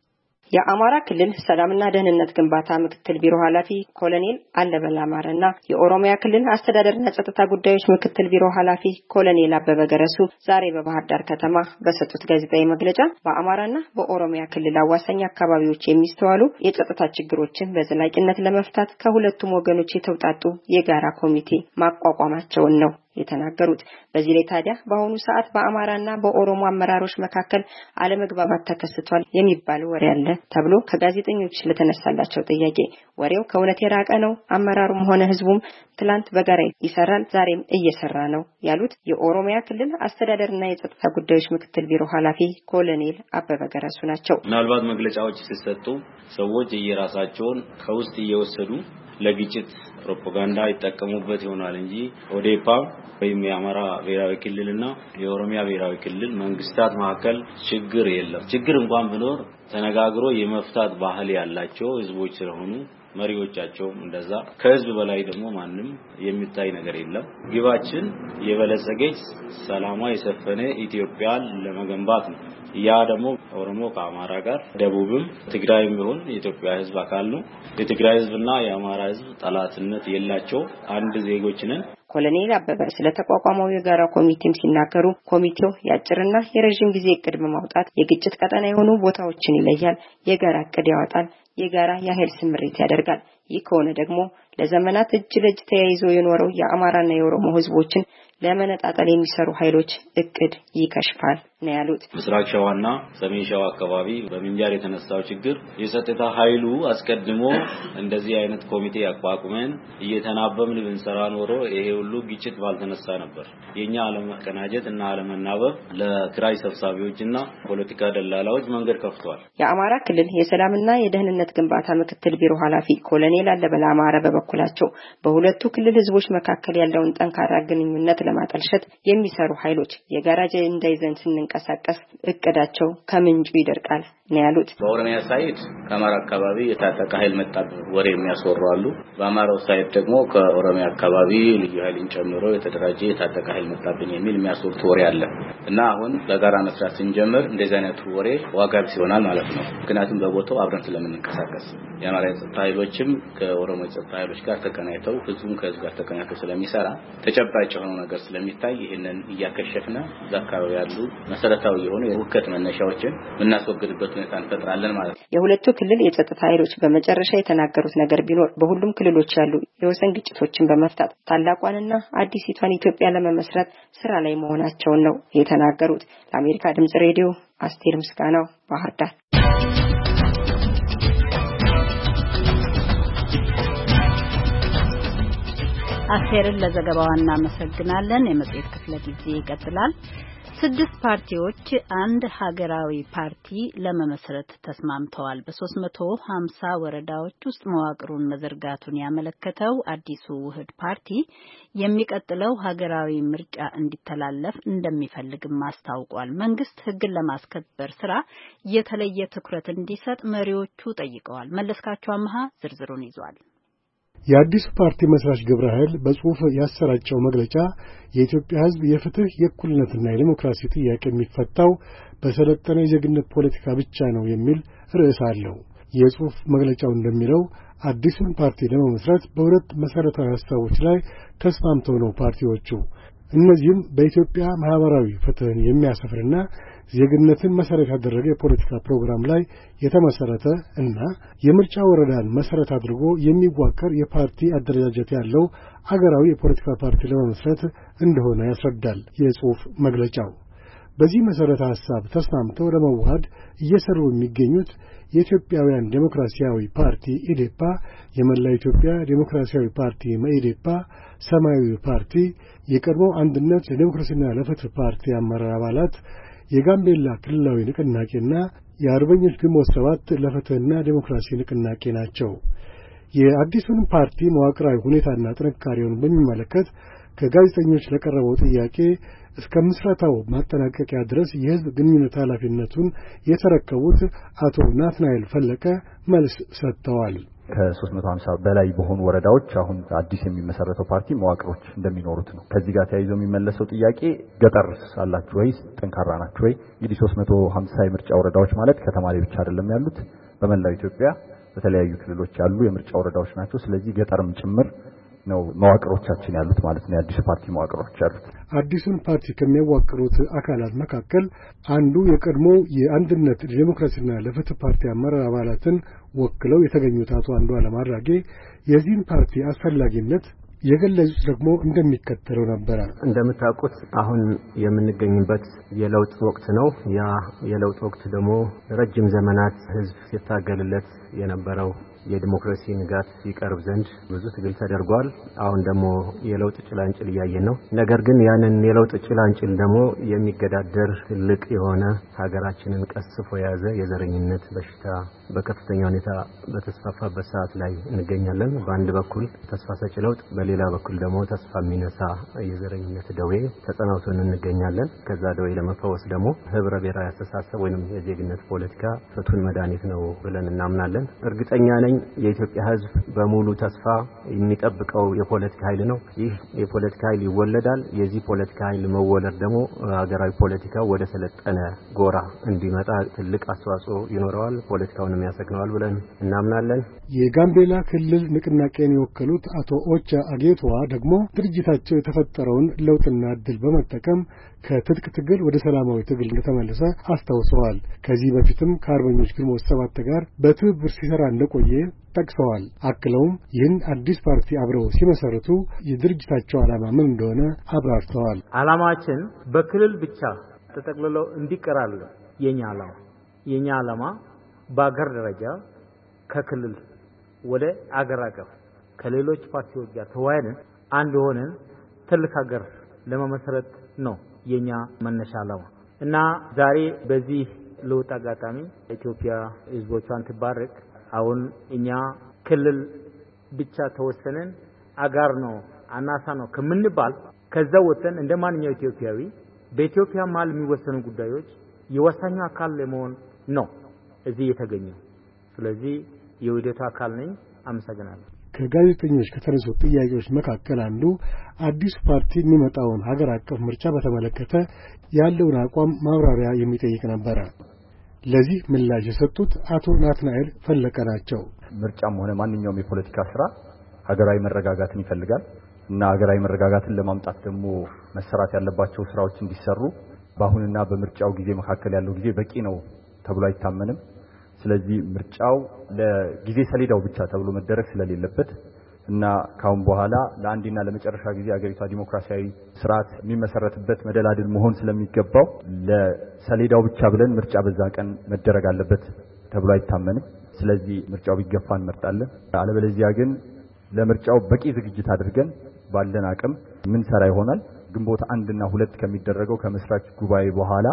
የአማራ ክልል ሰላምና ደህንነት ግንባታ ምክትል ቢሮ ኃላፊ ኮሎኔል አለበል አማረና የኦሮሚያ ክልል አስተዳደርና ጸጥታ ጉዳዮች ምክትል ቢሮ ኃላፊ ኮሎኔል አበበ ገረሱ ዛሬ በባህር ዳር ከተማ በሰጡት ጋዜጣዊ መግለጫ በአማራና በኦሮሚያ ክልል አዋሳኝ አካባቢዎች የሚስተዋሉ የጸጥታ ችግሮችን በዘላቂነት ለመፍታት ከሁለቱም ወገኖች የተውጣጡ የጋራ ኮሚቴ ማቋቋማቸውን ነው የተናገሩት። በዚህ ላይ ታዲያ በአሁኑ ሰዓት በአማራና በኦሮሞ አመራሮች መካከል አለመግባባት ተከስቷል የሚባል ወሬ አለ ተብሎ ከጋዜጠኞች ለተነሳላቸው ጥያቄ ወሬው ከእውነት የራቀ ነው፣ አመራሩም ሆነ ህዝቡም ትላንት በጋራ ይሰራል፣ ዛሬም እየሰራ ነው ያሉት የኦሮሚያ ክልል አስተዳደርና የጸጥታ ጉዳዮች ምክትል ቢሮ ኃላፊ ኮሎኔል አበበ ገረሱ ናቸው። ምናልባት መግለጫዎች ሲሰጡ ሰዎች እየራሳቸውን ከውስጥ እየወሰዱ ለግጭት ፕሮፓጋንዳ ይጠቀሙበት ይሆናል እንጂ ኦዴፓ ወይም የአማራ ብሔራዊ ክልልና የኦሮሚያ ብሔራዊ ክልል መንግስታት መካከል ችግር የለም። ችግር እንኳን ቢኖር ተነጋግሮ የመፍታት ባህል ያላቸው ህዝቦች ስለሆኑ መሪዎቻቸው እንደዛ ከህዝብ በላይ ደግሞ ማንም የሚታይ ነገር የለም። ግባችን የበለጸገች ሰላሟ የሰፈነ ኢትዮጵያን ለመገንባት ነው። ያ ደግሞ ኦሮሞ ከአማራ ጋር ደቡብም ትግራይም ቢሆን የኢትዮጵያ ህዝብ አካል ነው። የትግራይ ህዝብና የአማራ ህዝብ ጠላትነት የላቸው አንድ ዜጎች ነን። ኮሎኔል አበበ ስለተቋቋመው የጋራ ኮሚቴም ሲናገሩ ኮሚቴው የአጭርና የረጅም ጊዜ እቅድ በማውጣት የግጭት ቀጠና የሆኑ ቦታዎችን ይለያል፣ የጋራ እቅድ ያወጣል፣ የጋራ የኃይል ስምሪት ያደርጋል። ይህ ከሆነ ደግሞ ለዘመናት እጅ ለእጅ ተያይዞ የኖረው የአማራና የኦሮሞ ህዝቦችን ለመነጣጠል የሚሰሩ ኃይሎች እቅድ ይከሽፋል ነው ያሉት። ምስራቅ ሸዋና ሰሜን ሸዋ አካባቢ በሚንጃር የተነሳው ችግር የጸጥታ ኃይሉ አስቀድሞ እንደዚህ አይነት ኮሚቴ ያቋቁመን እየተናበብን ብንሰራ ኖሮ ይሄ ሁሉ ግጭት ባልተነሳ ነበር። የኛ አለመቀናጀት እና አለመናበብ ለክራይ ሰብሳቢዎችና ፖለቲካ ደላላዎች መንገድ ከፍቷል። የአማራ ክልል የሰላምና የደህንነት ግንባታ ምክትል ቢሮ ኃላፊ ኮሎኔል አለበል አማረ በበኩላቸው በሁለቱ ክልል ህዝቦች መካከል ያለውን ጠንካራ ግንኙነት ለማጠልሸት የሚሰሩ ኃይሎች የጋራ አጀንዳ ይዘን ስንንቀሳቀስ እቅዳቸው ከምንጩ ይደርቃል ነው ያሉት። በኦሮሚያ ሳይድ ከአማራ አካባቢ የታጠቀ ኃይል መጣብን ወሬ የሚያስወሩ አሉ። በአማራው ሳይድ ደግሞ ከኦሮሚያ አካባቢ ልዩ ኃይልን ጨምሮ የተደራጀ የታጠቀ ኃይል መጣብን የሚል የሚያስወሩት ወሬ አለ እና አሁን በጋራ መስራት ስንጀምር እንደዚህ አይነቱ ወሬ ዋጋ ቢስ ይሆናል ማለት ነው። ምክንያቱም በቦታው አብረን ስለምንንቀሳቀስ የአማራ የጸጥታ ኃይሎችም ከኦሮሞ የጸጥታ ኃይሎች ጋር ተቀናይተው ህዝቡም ከህዝብ ጋር ተቀናይተው ስለሚሰራ ተጨባጭ የሆነ ነገር ስለሚታይ ይሄንን እያከሸፍና እዛ አካባቢ ያሉ መሰረታዊ የሆኑ የውከት መነሻዎችን እናስወግድበት ሁኔታ እንፈጥራለን ማለት ነው። የሁለቱ ክልል የጸጥታ ኃይሎች በመጨረሻ የተናገሩት ነገር ቢኖር በሁሉም ክልሎች ያሉ የወሰን ግጭቶችን በመፍታት ታላቋንና አዲሲቷን ኢትዮጵያ ለመመስረት ስራ ላይ መሆናቸውን ነው የተናገሩት። ለአሜሪካ ድምጽ ሬዲዮ አስቴር ምስጋናው ባህር ዳር። አስቴርን ለዘገባዋ እናመሰግናለን። የመጽሔት ክፍለ ጊዜ ይቀጥላል። ስድስት ፓርቲዎች አንድ ሀገራዊ ፓርቲ ለመመስረት ተስማምተዋል። በሶስት መቶ ሀምሳ ወረዳዎች ውስጥ መዋቅሩን መዘርጋቱን ያመለከተው አዲሱ ውህድ ፓርቲ የሚቀጥለው ሀገራዊ ምርጫ እንዲተላለፍ እንደሚፈልግም አስታውቋል። መንግስት ሕግን ለማስከበር ስራ የተለየ ትኩረት እንዲሰጥ መሪዎቹ ጠይቀዋል። መለስካቸው አምሃ ዝርዝሩን ይዟል። የአዲሱ ፓርቲ መስራች ግብረ ኃይል በጽሁፍ ያሰራጨው መግለጫ የኢትዮጵያ ሕዝብ የፍትህ የእኩልነትና የዲሞክራሲ ጥያቄ የሚፈታው በሰለጠነ የዜግነት ፖለቲካ ብቻ ነው የሚል ርዕስ አለው። የጽሁፍ መግለጫው እንደሚለው አዲሱን ፓርቲ ለመመስረት በሁለት መሰረታዊ ሐሳቦች ላይ ተስማምተው ነው ፓርቲዎቹ። እነዚህም በኢትዮጵያ ማህበራዊ ፍትህን የሚያሰፍርና ዜግነትን መሰረት ያደረገ የፖለቲካ ፕሮግራም ላይ የተመሰረተ እና የምርጫ ወረዳን መሰረት አድርጎ የሚዋቀር የፓርቲ አደረጃጀት ያለው አገራዊ የፖለቲካ ፓርቲ ለመመስረት እንደሆነ ያስረዳል የጽሁፍ መግለጫው። በዚህ መሰረተ ሐሳብ ተስማምተው ለመዋሃድ እየሰሩ የሚገኙት የኢትዮጵያውያን ዴሞክራሲያዊ ፓርቲ ኢዴፓ፣ የመላ ኢትዮጵያ ዴሞክራሲያዊ ፓርቲ መኢዴፓ፣ ሰማያዊ ፓርቲ፣ የቀድሞው አንድነት ለዴሞክራሲና ለፍትህ ፓርቲ አመራር አባላት፣ የጋምቤላ ክልላዊ ንቅናቄና የአርበኞች ግንቦት ሰባት ለፍትህና ዴሞክራሲ ንቅናቄ ናቸው። የአዲሱን ፓርቲ መዋቅራዊ ሁኔታና ጥንካሬውን በሚመለከት ከጋዜጠኞች ለቀረበው ጥያቄ እስከ ምስረታው ማጠናቀቂያ ድረስ የህዝብ ግንኙነት ኃላፊነቱን የተረከቡት አቶ ናትናኤል ፈለቀ መልስ ሰጥተዋል። ከሶስት መቶ ሀምሳ በላይ በሆኑ ወረዳዎች አሁን አዲስ የሚመሰረተው ፓርቲ መዋቅሮች እንደሚኖሩት ነው። ከዚህ ጋር ተያይዞ የሚመለሰው ጥያቄ ገጠርስ አላችሁ ወይስ ጠንካራ ናችሁ ወይ? እንግዲህ ሶስት መቶ ሀምሳ የምርጫ ወረዳዎች ማለት ከተማ ላይ ብቻ አይደለም ያሉት፣ በመላው ኢትዮጵያ በተለያዩ ክልሎች ያሉ የምርጫ ወረዳዎች ናቸው። ስለዚህ ገጠርም ጭምር ነው መዋቅሮቻችን ያሉት ማለት ነው። የአዲስ ፓርቲ መዋቅሮች ያሉት አዲሱን ፓርቲ ከሚያዋቅሩት አካላት መካከል አንዱ የቀድሞ የአንድነት ዲሞክራሲና ለፍትህ ፓርቲ አመራር አባላትን ወክለው የተገኙት አቶ አንዱዓለም አራጌ የዚህን ፓርቲ አስፈላጊነት የገለጹት ደግሞ እንደሚከተለው ነበር። እንደምታውቁት አሁን የምንገኝበት የለውጥ ወቅት ነው። ያ የለውጥ ወቅት ደግሞ ረጅም ዘመናት ህዝብ ሲታገልለት የነበረው የዲሞክራሲ ንጋት ሲቀርብ ዘንድ ብዙ ትግል ተደርጓል። አሁን ደግሞ የለውጥ ጭላንጭል እያየን ነው። ነገር ግን ያንን የለውጥ ጭላንጭል ደግሞ የሚገዳደር ትልቅ የሆነ ሀገራችንን ቀስፎ የያዘ የዘረኝነት በሽታ በከፍተኛ ሁኔታ በተስፋፋበት ሰዓት ላይ እንገኛለን። በአንድ በኩል ተስፋ ሰጪ ለውጥ፣ በሌላ በኩል ደግሞ ተስፋ የሚነሳ የዘረኝነት ደዌ ተጸናውቶን እንገኛለን። ከዛ ደዌ ለመፈወስ ደግሞ ህብረ ብሔራዊ አስተሳሰብ ወይንም የዜግነት ፖለቲካ ፍቱን መድኃኒት ነው ብለን እናምናለን። እርግጠኛ ነኝ የኢትዮጵያ ህዝብ በሙሉ ተስፋ የሚጠብቀው የፖለቲካ ኃይል ነው። ይህ የፖለቲካ ኃይል ይወለዳል። የዚህ ፖለቲካ ኃይል መወለድ ደግሞ ሀገራዊ ፖለቲካው ወደ ሰለጠነ ጎራ እንዲመጣ ትልቅ አስተዋጽኦ ይኖረዋል፣ ፖለቲካውንም ያሰግነዋል ብለን እናምናለን። የጋምቤላ ክልል ንቅናቄን የወከሉት አቶ ኦቻ አጌቶዋ ደግሞ ድርጅታቸው የተፈጠረውን ለውጥና እድል በመጠቀም ከትጥቅ ትግል ወደ ሰላማዊ ትግል እንደተመለሰ አስታውሰዋል። ከዚህ በፊትም ከአርበኞች ግንቦት ሰባት ጋር በትብብር ሲሰራ እንደቆየ ጠቅሰዋል። አክለውም ይህን አዲስ ፓርቲ አብረው ሲመሰርቱ የድርጅታቸው ዓላማ ምን እንደሆነ አብራርተዋል። ዓላማችን በክልል ብቻ ተጠቅልሎ እንዲቀራል የኛ ዓላማ የኛ ዓላማ በአገር ደረጃ ከክልል ወደ አገር አቀፍ ከሌሎች ፓርቲዎች ጋር ተዋህደን አንድ ሆነን ትልቅ ሀገር ለመመስረት ነው የኛ መነሻ ዓላማ እና ዛሬ በዚህ ለውጥ አጋጣሚ ኢትዮጵያ ህዝቦቿን ትባረክ። አሁን እኛ ክልል ብቻ ተወሰነን አጋር ነው አናሳ ነው ከምንባል ከዛ ወጥተን እንደማንኛው ኢትዮጵያዊ በኢትዮጵያ ማል የሚወሰኑ ጉዳዮች የወሳኙ አካል ለመሆን ነው እዚህ የተገኘው። ስለዚህ የውህደቱ አካል ነኝ። አመሰግናለሁ። ከጋዜጠኞች ከተነሱ ጥያቄዎች መካከል አንዱ አዲስ ፓርቲ የሚመጣውን ሀገር አቀፍ ምርጫ በተመለከተ ያለውን አቋም ማብራሪያ የሚጠይቅ ነበር። ለዚህ ምላሽ የሰጡት አቶ ናትናኤል ፈለቀ ናቸው። ምርጫም ሆነ ማንኛውም የፖለቲካ ስራ ሀገራዊ መረጋጋትን ይፈልጋል እና ሀገራዊ መረጋጋትን ለማምጣት ደግሞ መሰራት ያለባቸው ስራዎች እንዲሰሩ በአሁንና በምርጫው ጊዜ መካከል ያለው ጊዜ በቂ ነው ተብሎ አይታመንም። ስለዚህ ምርጫው ለጊዜ ሰሌዳው ብቻ ተብሎ መደረግ ስለሌለበት እና ካሁን በኋላ ለአንዴና ለመጨረሻ ጊዜ ሀገሪቷ ዲሞክራሲያዊ ስርዓት የሚመሰረትበት መደላድል መሆን ስለሚገባው ለሰሌዳው ብቻ ብለን ምርጫ በዛ ቀን መደረግ አለበት ተብሎ አይታመንም። ስለዚህ ምርጫው ቢገፋ እንመርጣለን። አለበለዚያ ግን ለምርጫው በቂ ዝግጅት አድርገን ባለን አቅም ምን ሰራ ይሆናል። ግንቦት አንድ እና ሁለት ከሚደረገው ከመስራች ጉባኤ በኋላ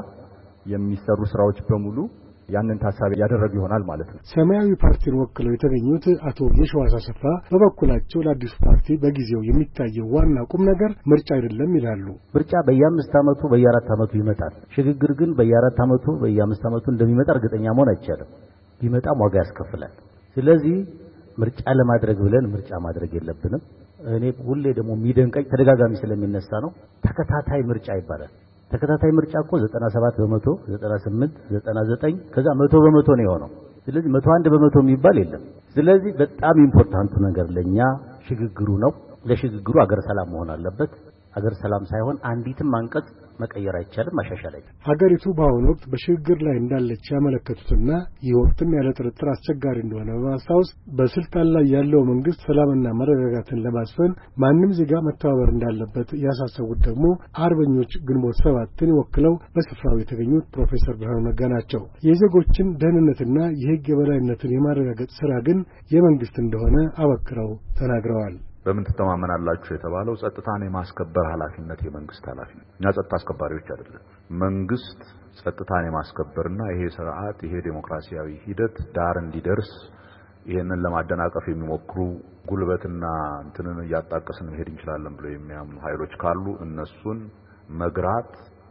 የሚሰሩ ስራዎች በሙሉ ያንን ታሳቢ ያደረጉ ይሆናል ማለት ነው። ሰማያዊ ፓርቲን ወክለው የተገኙት አቶ የሸዋስ አሰፋ በበኩላቸው ለአዲሱ ፓርቲ በጊዜው የሚታየው ዋና ቁም ነገር ምርጫ አይደለም ይላሉ። ምርጫ በየአምስት ዓመቱ በየአራት ዓመቱ ይመጣል። ሽግግር ግን በየአራት ዓመቱ በየአምስት ዓመቱ እንደሚመጣ እርግጠኛ መሆን አይቻልም። ቢመጣም ዋጋ ያስከፍላል። ስለዚህ ምርጫ ለማድረግ ብለን ምርጫ ማድረግ የለብንም። እኔ ሁሌ ደግሞ የሚደንቀኝ ተደጋጋሚ ስለሚነሳ ነው። ተከታታይ ምርጫ ይባላል። ተከታታይ ምርጫ እኮ ዘጠና ሰባት በመቶ ዘጠና ስምንት ዘጠና ዘጠኝ ከዛ መቶ በመቶ ነው የሆነው። ስለዚህ መቶ አንድ በመቶ የሚባል የለም። ስለዚህ በጣም ኢምፖርታንቱ ነገር ለኛ ሽግግሩ ነው። ለሽግግሩ አገር ሰላም መሆን አለበት። አገር ሰላም ሳይሆን አንዲትም አንቀጽ መቀየር አይቻልም፣ ማሻሻል አይቻልም። ሀገሪቱ በአሁኑ ወቅት በሽግግር ላይ እንዳለች ያመለከቱትና ይህ ወቅትም ያለ ጥርጥር አስቸጋሪ እንደሆነ በማስታወስ በስልጣን ላይ ያለው መንግስት ሰላምና መረጋጋትን ለማስፈን ማንም ዜጋ መተባበር እንዳለበት ያሳሰቡት ደግሞ አርበኞች ግንቦት ሰባትን ወክለው በስፍራው የተገኙት ፕሮፌሰር ብርሃኑ ነጋ ናቸው። የዜጎችን ደህንነትና የህግ የበላይነትን የማረጋገጥ ስራ ግን የመንግስት እንደሆነ አበክረው ተናግረዋል። በምን ተተማመናላችሁ የተባለው ጸጥታን የማስከበር ኃላፊነት የመንግስት ኃላፊነት። እኛ ጸጥታ አስከባሪዎች አይደለም። መንግስት ጸጥታን የማስከበርና ይሄ ስርዓት ይሄ ዴሞክራሲያዊ ሂደት ዳር እንዲደርስ ይሄንን ለማደናቀፍ የሚሞክሩ ጉልበትና እንትንን እያጣቀስን መሄድ እንችላለን ብለው የሚያምኑ ኃይሎች ካሉ እነሱን መግራት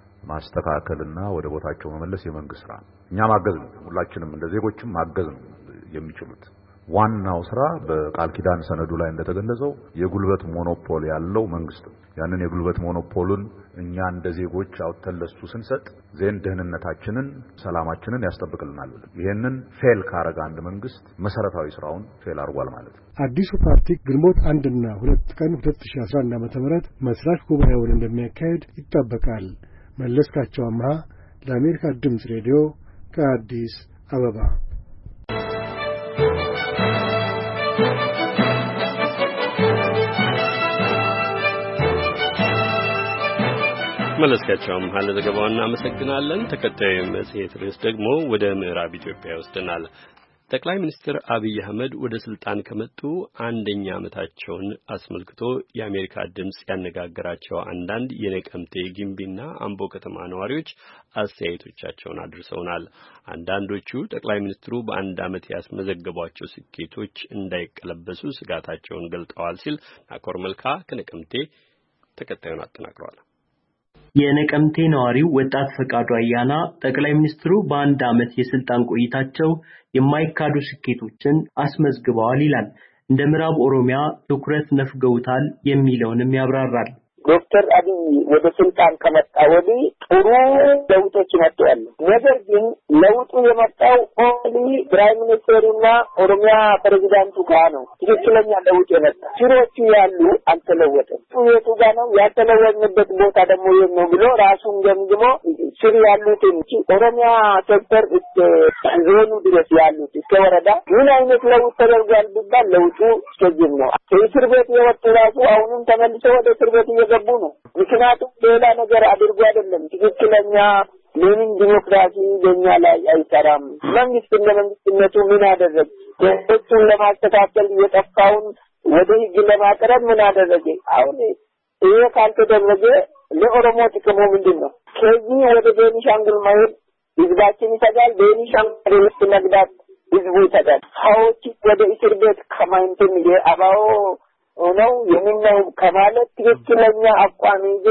ማስተካከልና ወደ ቦታቸው መመለስ የመንግስት ስራ። እኛ ማገዝ ነው። ሁላችንም እንደ ዜጎችም ማገዝ ነው የሚችሉት። ዋናው ስራ በቃል ኪዳን ሰነዱ ላይ እንደተገለጸው የጉልበት ሞኖፖል ያለው መንግስት ነው። ያንን የጉልበት ሞኖፖሉን እኛ እንደ ዜጎች አውጥተን ለሱ ስንሰጥ ዜን ደህንነታችንን ሰላማችንን ያስጠብቅልናል። ይሄንን ፌል ካረጋ አንድ መንግስት መሰረታዊ ስራውን ፌል አድርጓል ማለት ነው። አዲሱ ፓርቲ ግንቦት አንድ እና ሁለት ቀን ሁለት ሺህ አስራ አንድ ዓመተ ምህረት መስራች ጉባኤውን እንደሚያካሂድ ይጠበቃል። መለስካቸው አምሃ ለአሜሪካ ድምጽ ሬዲዮ ከአዲስ አበባ። መለስካቸው አምሃ ለዘገባው እናመሰግናለን። ተከታዩ መጽሔት ርዕስ ደግሞ ወደ ምዕራብ ኢትዮጵያ ይወስደናል። ጠቅላይ ሚኒስትር አብይ አህመድ ወደ ስልጣን ከመጡ አንደኛ ዓመታቸውን አስመልክቶ የአሜሪካ ድምጽ ያነጋገራቸው አንዳንድ የነቀምቴ ግንቢና አምቦ ከተማ ነዋሪዎች አስተያየቶቻቸውን አድርሰውናል። አንዳንዶቹ ጠቅላይ ሚኒስትሩ በአንድ ዓመት ያስመዘገቧቸው ስኬቶች እንዳይቀለበሱ ስጋታቸውን ገልጠዋል ሲል ናኮር መልካ ከነቀምቴ ተከታዩን አጠናቅሯል። የነቀምቴ ነዋሪው ወጣት ፈቃዱ አያና ጠቅላይ ሚኒስትሩ በአንድ ዓመት የስልጣን ቆይታቸው የማይካዱ ስኬቶችን አስመዝግበዋል ይላል። እንደ ምዕራብ ኦሮሚያ ትኩረት ነፍገውታል የሚለውንም ያብራራል። ዶክተር አብይ ወደ ስልጣን ከመጣ ወዲህ ጥሩ ለውጦች መጥተዋል። ነገር ግን ለውጡ የመጣው ኦንሊ ፕራይም ሚኒስትሩና ኦሮሚያ ፕሬዝዳንቱ ጋር ነው። ትክክለኛ ለውጥ የመጣ ሲሮቹ ያሉ አልተለወጠም። የቱ ጋር ነው ያልተለወጠበት ቦታ ደግሞ የት ነው ብሎ ራሱን ገምግሞ ሲሪ ያሉት እንጂ ኦሮሚያ ሴክተር ዞኑ ድረስ ያሉት እስከ ወረዳ ምን አይነት ለውጥ ተደርጓል ቢባል ለውጡ እስከዚህ ነው። ከእስር ቤት የወጡ ራሱ አሁንም ተመልሰው ወደ እስር ቤት እየገቡ ነው። ምክንያቱም ሌላ ነገር አድርጎ አይደለም። ትክክለኛ ምንም ዲሞክራሲ በእኛ ላይ አይሰራም። መንግስት እንደ መንግስትነቱ ምን አደረገ? ህዝቡን ለማስተካከል የጠፋውን ወደ ህግ ለማቅረብ ምን አደረገ? አሁን ይሄ ካልተደረገ ለኦሮሞ ጥቅሙ ምንድን ነው? ከዚህ ወደ ቤኒሻንጉል ማሄድ ህዝባችን ይሰጋል። ቤኒሻንጉል ውስጥ መግባት ህዝቡ ይሰጋል። ሰዎች ወደ እስር ቤት ከማይንትን የአባው ነው የምነው ከማለት ትክክለኛ አቋም ይዞ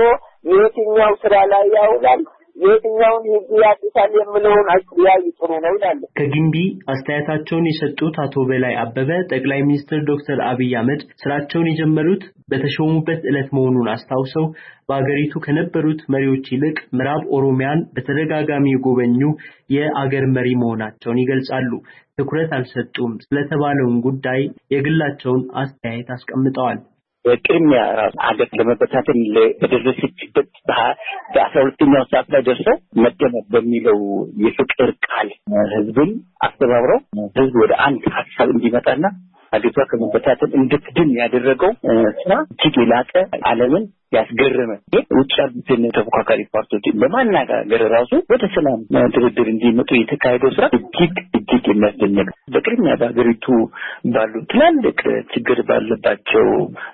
የትኛው ስራ ላይ ያውላል የትኛውን ህግ ያጥፋል የሚለውን አጥያይ ጥሩ ነው ይላል። ከግንቢ አስተያየታቸውን የሰጡት አቶ በላይ አበበ ጠቅላይ ሚኒስትር ዶክተር አብይ አህመድ ስራቸውን የጀመሩት በተሾሙበት ዕለት መሆኑን አስታውሰው በአገሪቱ ከነበሩት መሪዎች ይልቅ ምዕራብ ኦሮሚያን በተደጋጋሚ የጎበኙ የአገር መሪ መሆናቸውን ይገልጻሉ። ትኩረት አልሰጡም ስለተባለውን ጉዳይ የግላቸውን አስተያየት አስቀምጠዋል። ቅድሚያ አገር ለመበታተን ለደረሰችበት በአስራ ሁለተኛው ሰዓት ላይ ደርሰው መደመር በሚለው የፍቅር ቃል ህዝብን አስተባብረው ህዝብ ወደ አንድ ሀሳብ እንዲመጣና አገሪቷ ከመበታተን እንድትድን ያደረገው ስራ እጅግ የላቀ ዓለምን ያስገረመ ውጭ ያሉትን ተፎካካሪ ፓርቲዎችን በማናገር ራሱ ወደ ሰላም ድርድር እንዲመጡ የተካሄደው ስራ እጅግ እጅግ የሚያስደንቅ በቅድሚያ በአገሪቱ ባሉ ትላልቅ ችግር ባለባቸው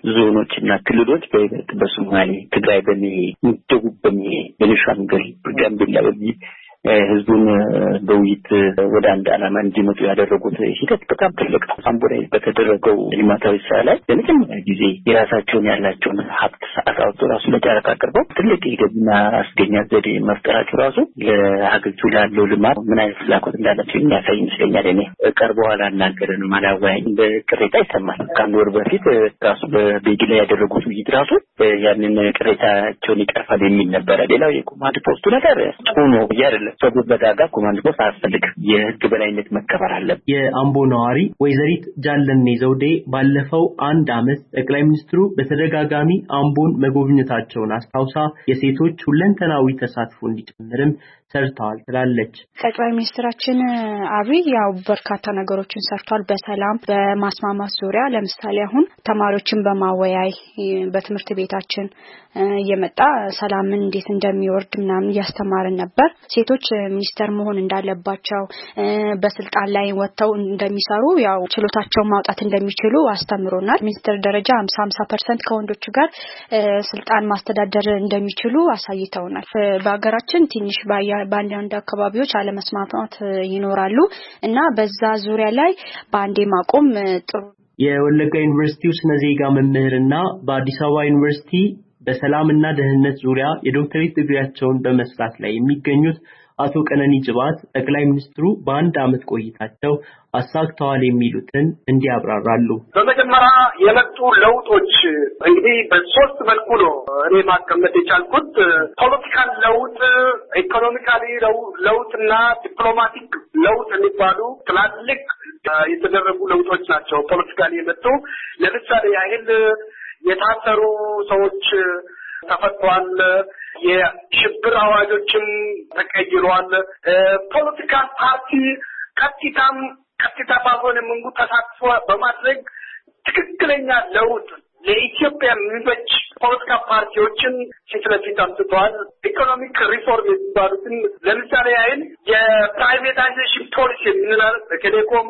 ዞኖችና ክልሎች በይበልጥ በሶማሌ፣ ትግራይ፣ በሚሄድ ደቡብ በሚሄድ ቤኒሻንጉል፣ ጋምቤላ በሚሄድ ህዝቡን በውይይት ወደ አንድ ዓላማ እንዲመጡ ያደረጉት ሂደት በጣም ትልቅ ነው። አምቦ ላይ በተደረገው ልማታዊ ስራ ላይ ለመጀመሪያ ጊዜ የራሳቸውን ያላቸውን ሀብት አሳውቶ ራሱ ለጨረታ አቅርበው ትልቅ የገቢና አስገኛ ዘዴ መፍጠራቸው ራሱ ለሀገሪቱ ላለው ልማት ምን አይነት ፍላጎት እንዳላቸው የሚያሳይ ይመስለኛል። እኔ ቀርበው አላናገረንም አላወያየንም በቅሬታ ይሰማል። ከአንድ ወር በፊት ራሱ በቤጊ ላይ ያደረጉት ውይይት ራሱ ያንን ቅሬታቸውን ይቀርፋል የሚል ነበረ። ሌላው የኮማንድ ፖስቱ ነገር ጥሩ ነው አይደለም። ሰው በዳጋ ኮማንድ ፖስት አያስፈልግም። የህግ በላይነት መከበር አለበት። የአምቦ ነዋሪ ወይዘሪት ጃለኔ ዘውዴ ባለፈው አንድ ዓመት ጠቅላይ ሚኒስትሩ በተደጋጋሚ አምቦን መጎብኘታቸውን አስታውሳ የሴቶች ሁለንተናዊ ተሳትፎ እንዲጨምርም ሰርተዋል ትላለች። ጠቅላይ ሚኒስትራችን አብይ ያው በርካታ ነገሮችን ሰርቷል። በሰላም በማስማማት ዙሪያ ለምሳሌ አሁን ተማሪዎችን በማወያይ በትምህርት ቤታችን እየመጣ ሰላምን እንዴት እንደሚወርድ ምናምን ያስተማረን ነበር። ሴቶች ሚኒስተር መሆን እንዳለባቸው በስልጣን ላይ ወጥተው እንደሚሰሩ ያው ችሎታቸውን ማውጣት እንደሚችሉ አስተምሮናል። ሚኒስተር ደረጃ ሃምሳ ሃምሳ ፐርሰንት ከወንዶች ጋር ስልጣን ማስተዳደር እንደሚችሉ አሳይተውናል። በአገራችን ትንሽ በአንዳንድ አካባቢዎች አለመስማማት ይኖራሉ እና በዛ ዙሪያ ላይ በአንዴ ማቆም ጥሩ። የወለጋ ዩኒቨርሲቲው ስነ ዜጋ መምህርና በአዲስ አበባ ዩኒቨርሲቲ በሰላምና ደህንነት ዙሪያ የዶክተሬት ዲግሪያቸውን በመስራት ላይ የሚገኙት አቶ ቀነኒ ጅባት ጠቅላይ ሚኒስትሩ በአንድ አመት ቆይታቸው አሳክተዋል የሚሉትን እንዲያብራራሉ። በመጀመሪያ የመጡ ለውጦች እንግዲህ በሶስት መልኩ ነው እኔ ማስቀመጥ የቻልኩት። ፖለቲካል ለውጥ፣ ኢኮኖሚካሊ ለውጥና ዲፕሎማቲክ ለውጥ የሚባሉ ትላልቅ የተደረጉ ለውጦች ናቸው ፖለቲካሊ የመጡ። ለምሳሌ ያህል የታሰሩ ሰዎች ተፈቷል። የሽብር አዋጆችም ተቀይሯል። ፖለቲካል ፓርቲ ቀጥታም ቀጥታ ባልሆነ መንገድ ተሳትፎ በማድረግ ትክክለኛ ለውጥ ለኢትዮጵያ የሚበጅ ፖለቲካ ፓርቲዎችን ሲትለፊት አምጥተዋል። ኢኮኖሚክ ሪፎርም የሚባሉትን ለምሳሌ ያህል የፕራይቬታይዜሽን ፖሊሲ የምንለው በቴሌኮም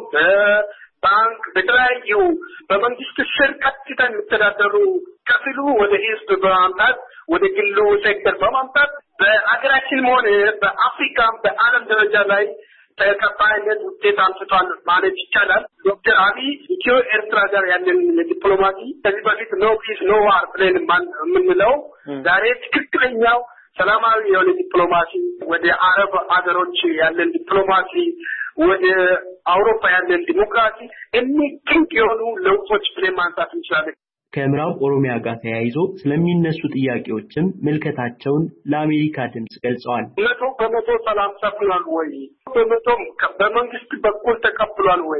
ባንክ በተለያዩ በመንግስት ስር ቀጥታ የሚተዳደሩ ከፊሉ ወደ ህዝብ በማምጣት ወደ ግሉ ሴክተር በማምጣት በአገራችንም ሆነ በአፍሪካ በዓለም ደረጃ ላይ ተቀባይነት ውጤት አምጥቷል ማለት ይቻላል። ዶክተር አብይ ኢትዮ ኤርትራ ጋር ያለን ዲፕሎማሲ ከዚህ በፊት ኖ ፒስ ኖ ዋር ብለን የምንለው ዛሬ ትክክለኛው ሰላማዊ የሆነ ዲፕሎማሲ ወደ አረብ አገሮች ያለን ዲፕሎማሲ ወደ አውሮፓ ያለን ዲሞክራሲ የሚገኝ የሆኑ ለውጦች ብለን ማንሳት እንችላለን። ከምዕራብ ኦሮሚያ ጋር ተያይዞ ስለሚነሱ ጥያቄዎችም ምልከታቸውን ለአሜሪካ ድምጽ ገልጸዋል። መቶ በመቶ ሰላም ሰፍኗል ወይ? በመቶም በመንግስት በኩል ተቀብሏል ወይ?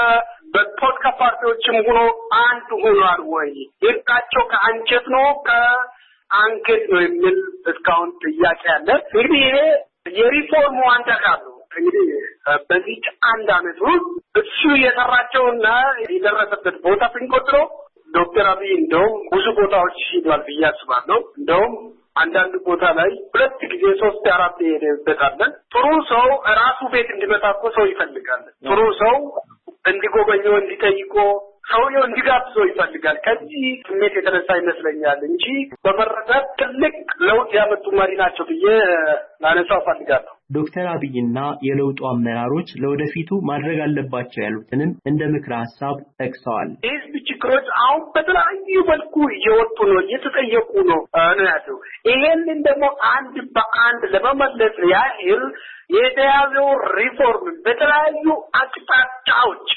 በፖለቲካ ፓርቲዎችም ሆኖ አንድ ሆኗል ወይ? ይርቃቸው ከአንጀት ነው ከአንገት ነው የሚል እስካሁን ጥያቄ አለ። እንግዲህ ይሄ የሪፎርሙ አንድ አካል ነው። እንግዲህ በዚህ አንድ አመት ውስጥ እሱ የሰራቸውና የደረሰበት ቦታ ብንቆጥሮ ዶክተር አብይ እንደውም ብዙ ቦታዎች ሄዷል ብዬ አስባለሁ። እንደውም አንዳንድ ቦታ ላይ ሁለት ጊዜ ሶስት አራት ይሄድበታል። ጥሩ ሰው ራሱ ቤት እንዲመጣ እኮ ሰው ይፈልጋል። ጥሩ ሰው እንዲጎበኘው እንዲጠይቆ ሰውየው እንዲጋብዘው ይፈልጋል። ከዚህ ስሜት የተነሳ ይመስለኛል እንጂ በመረዳት ትልቅ ለውጥ ያመጡ መሪ ናቸው ብዬ ላነሳው ፈልጋለሁ። ዶክተር አብይና የለውጡ አመራሮች ለወደፊቱ ማድረግ አለባቸው ያሉትንም እንደ ምክረ ሀሳብ ጠቅሰዋል። የህዝብ ችግሮች አሁን በተለያዩ መልኩ እየወጡ ነው፣ እየተጠየቁ ነው ነው ያለው። ይሄንን ደግሞ አንድ በአንድ ለመመለስ ያህል የተያዘው ሪፎርም በተለያዩ አቅጣጫዎች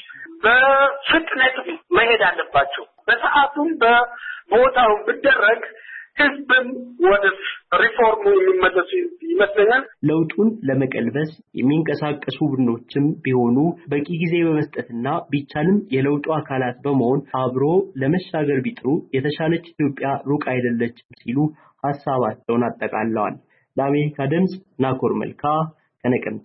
በፍጥነት መሄድ አለባቸው። በሰዓቱም በቦታው ቢደረግ ህዝብም ወደ ሪፎርሙ የሚመለሱ ይመስለኛል። ለውጡን ለመቀልበስ የሚንቀሳቀሱ ቡድኖችም ቢሆኑ በቂ ጊዜ በመስጠትና ቢቻልም የለውጡ አካላት በመሆን አብሮ ለመሻገር ቢጥሩ የተሻለች ኢትዮጵያ ሩቅ አይደለችም ሲሉ ሐሳባቸውን አጠቃለዋል። ለአሜሪካ ድምጽ ናኮር መልካ ከነቀምቴ።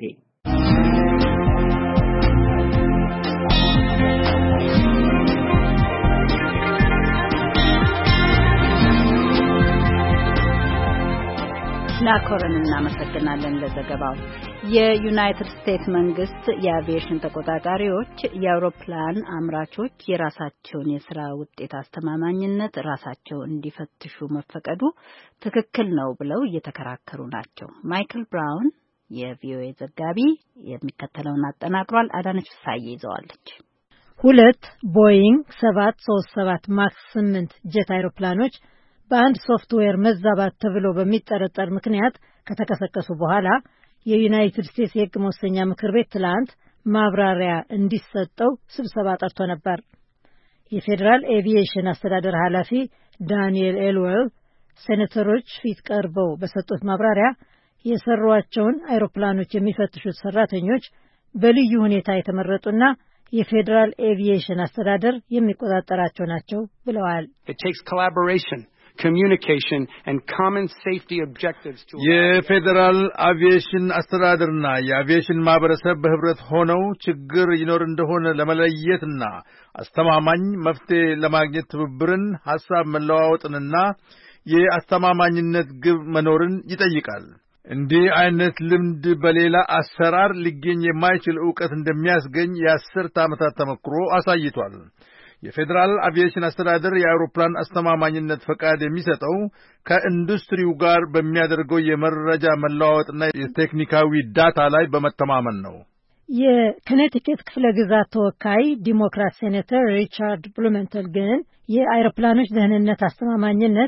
ናኮርን እናመሰግናለን ለዘገባው። የዩናይትድ ስቴትስ መንግስት የአቪዬሽን ተቆጣጣሪዎች የአውሮፕላን አምራቾች የራሳቸውን የስራ ውጤት አስተማማኝነት ራሳቸው እንዲፈትሹ መፈቀዱ ትክክል ነው ብለው እየተከራከሩ ናቸው። ማይክል ብራውን የቪኦኤ ዘጋቢ የሚከተለውን አጠናቅሯል። አዳነች ፍሳዬ ይዘዋለች። ሁለት ቦይንግ ሰባት ሶስት ሰባት ማክስ ስምንት ጄት አይሮፕላኖች በአንድ ሶፍትዌር መዛባት ተብሎ በሚጠረጠር ምክንያት ከተከሰከሱ በኋላ የዩናይትድ ስቴትስ የሕግ መወሰኛ ምክር ቤት ትላንት ማብራሪያ እንዲሰጠው ስብሰባ ጠርቶ ነበር። የፌዴራል ኤቪዬሽን አስተዳደር ኃላፊ ዳንኤል ኤልዌል ሴኔተሮች ፊት ቀርበው በሰጡት ማብራሪያ የሰሯቸውን አይሮፕላኖች የሚፈትሹት ሰራተኞች በልዩ ሁኔታ የተመረጡና የፌዴራል ኤቪዬሽን አስተዳደር የሚቆጣጠራቸው ናቸው ብለዋል። communication and common safety objectives to የፌደራል አቪዬሽን አስተዳደርና የአቪዬሽን ማህበረሰብ በህብረት ሆነው ችግር ይኖር እንደሆነ ለመለየትና አስተማማኝ መፍትሄ ለማግኘት ትብብርን ሐሳብ መለዋወጥንና የአስተማማኝነት ግብ መኖርን ይጠይቃል። እንዲህ አይነት ልምድ በሌላ አሰራር ሊገኝ የማይችል ዕውቀት እንደሚያስገኝ የአስርተ ዓመታት ተመክሮ አሳይቷል። የፌዴራል አቪዬሽን አስተዳደር የአውሮፕላን አስተማማኝነት ፈቃድ የሚሰጠው ከኢንዱስትሪው ጋር በሚያደርገው የመረጃ መለዋወጥና የቴክኒካዊ ዳታ ላይ በመተማመን ነው። የኮኔቲከት ክፍለ ግዛት ተወካይ ዲሞክራት ሴኔተር ሪቻርድ ብሉመንተል ግን የአውሮፕላኖች ደህንነት አስተማማኝነት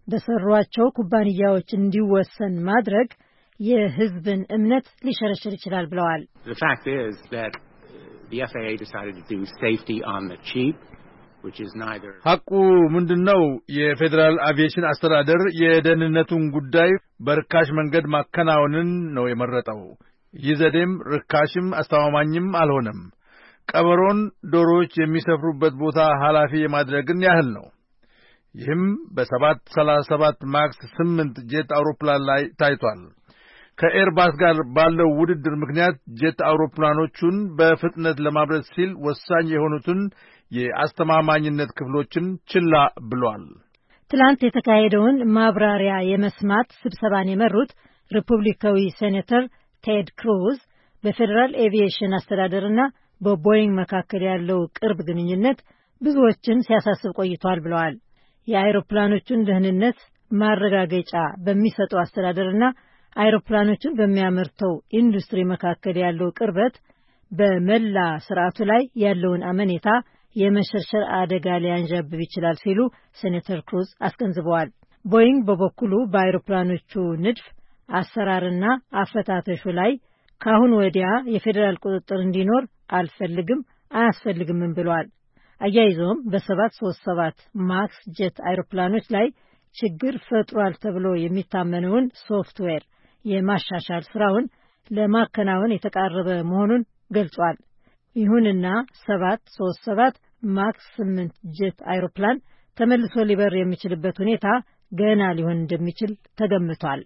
በሰሯቸው ኩባንያዎች እንዲወሰን ማድረግ የህዝብን እምነት ሊሸረሽር ይችላል ብለዋል። The fact is that the F A A decided to do safety on the cheap, which is neither ሐቁ ምንድነው? የፌዴራል አቪዬሽን አስተዳደር የደህንነቱን ጉዳይ በርካሽ መንገድ ማከናወንን ነው የመረጠው። ይህ ዘዴም ርካሽም አስተማማኝም አልሆነም። ቀበሮን ዶሮዎች የሚሰፍሩበት ቦታ ኃላፊ የማድረግን ያህል ነው። ይህም በሰባት ሰላሳ ሰባት ማክስ ስምንት ጄት አውሮፕላን ላይ ታይቷል። ከኤርባስ ጋር ባለው ውድድር ምክንያት ጄት አውሮፕላኖቹን በፍጥነት ለማብረር ሲል ወሳኝ የሆኑትን የአስተማማኝነት ክፍሎችን ችላ ብሏል። ትላንት የተካሄደውን ማብራሪያ የመስማት ስብሰባን የመሩት ሪፑብሊካዊ ሴኔተር ቴድ ክሩዝ በፌዴራል ኤቪዬሽን አስተዳደርና በቦይንግ መካከል ያለው ቅርብ ግንኙነት ብዙዎችን ሲያሳስብ ቆይቷል ብለዋል። የአይሮፕላኖቹን ደህንነት ማረጋገጫ በሚሰጠው አስተዳደርና አይሮፕላኖቹን በሚያመርተው ኢንዱስትሪ መካከል ያለው ቅርበት በመላ ስርዓቱ ላይ ያለውን አመኔታ የመሸርሸር አደጋ ሊያንዣብብ ይችላል ሲሉ ሴኔተር ክሩዝ አስገንዝበዋል። ቦይንግ በበኩሉ በአይሮፕላኖቹ ንድፍ አሰራርና አፈታተሹ ላይ ካሁን ወዲያ የፌዴራል ቁጥጥር እንዲኖር አልፈልግም አያስፈልግም ብለዋል። አያይዞም በሰባት ሶስት ሰባት ማክስ ጄት አይሮፕላኖች ላይ ችግር ፈጥሯል ተብሎ የሚታመነውን ሶፍትዌር የማሻሻል ስራውን ለማከናወን የተቃረበ መሆኑን ገልጿል። ይሁንና ሰባት ሶስት ሰባት ማክስ ስምንት ጄት አይሮፕላን ተመልሶ ሊበር የሚችልበት ሁኔታ ገና ሊሆን እንደሚችል ተገምቷል።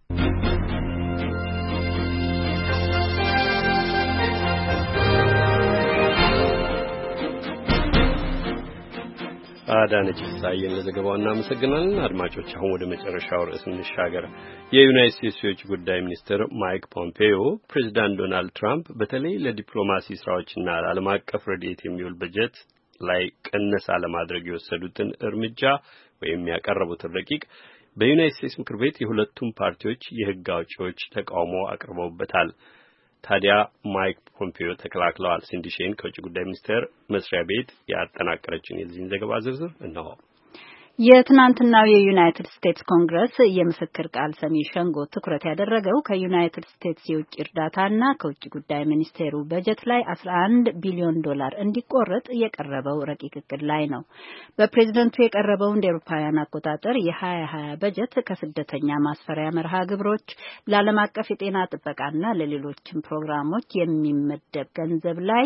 አዳነች ሳይን ለዘገባው እናመሰግናለን። አድማጮች አሁን ወደ መጨረሻው ርዕስ እንሻገር። የዩናይትድ ስቴትስ የውጭ ጉዳይ ሚኒስትር ማይክ ፖምፔዮ ፕሬዚዳንት ዶናልድ ትራምፕ በተለይ ለዲፕሎማሲ ስራዎችና ለዓለም አቀፍ ረድኤት የሚውል በጀት ላይ ቅነሳ ለማድረግ የወሰዱትን እርምጃ ወይም ያቀረቡትን ረቂቅ በዩናይትድ ስቴትስ ምክር ቤት የሁለቱም ፓርቲዎች የሕግ አውጪዎች ተቃውሞ አቅርበውበታል። ታዲያ ማይክ ፖምፔዮ ተከላክለዋል። ሲንዲ ሼን ከውጭ ጉዳይ ሚኒስቴር መስሪያ ቤት ያጠናቀረችን የዚህን ዘገባ ዝርዝር እነሆ። የትናንትናው የዩናይትድ ስቴትስ ኮንግረስ የምስክር ቃል ሰሚ ሸንጎ ትኩረት ያደረገው ከዩናይትድ ስቴትስ የውጭ እርዳታና ከውጭ ጉዳይ ሚኒስቴሩ በጀት ላይ አስራ አንድ ቢሊዮን ዶላር እንዲቆረጥ የቀረበው ረቂቅ እቅድ ላይ ነው። በፕሬዝደንቱ የቀረበው እንደ አውሮፓውያን አቆጣጠር የሀያ ሀያ በጀት ከስደተኛ ማስፈሪያ መርሃ ግብሮች ለዓለም አቀፍ የጤና ጥበቃና ለሌሎችም ፕሮግራሞች የሚመደብ ገንዘብ ላይ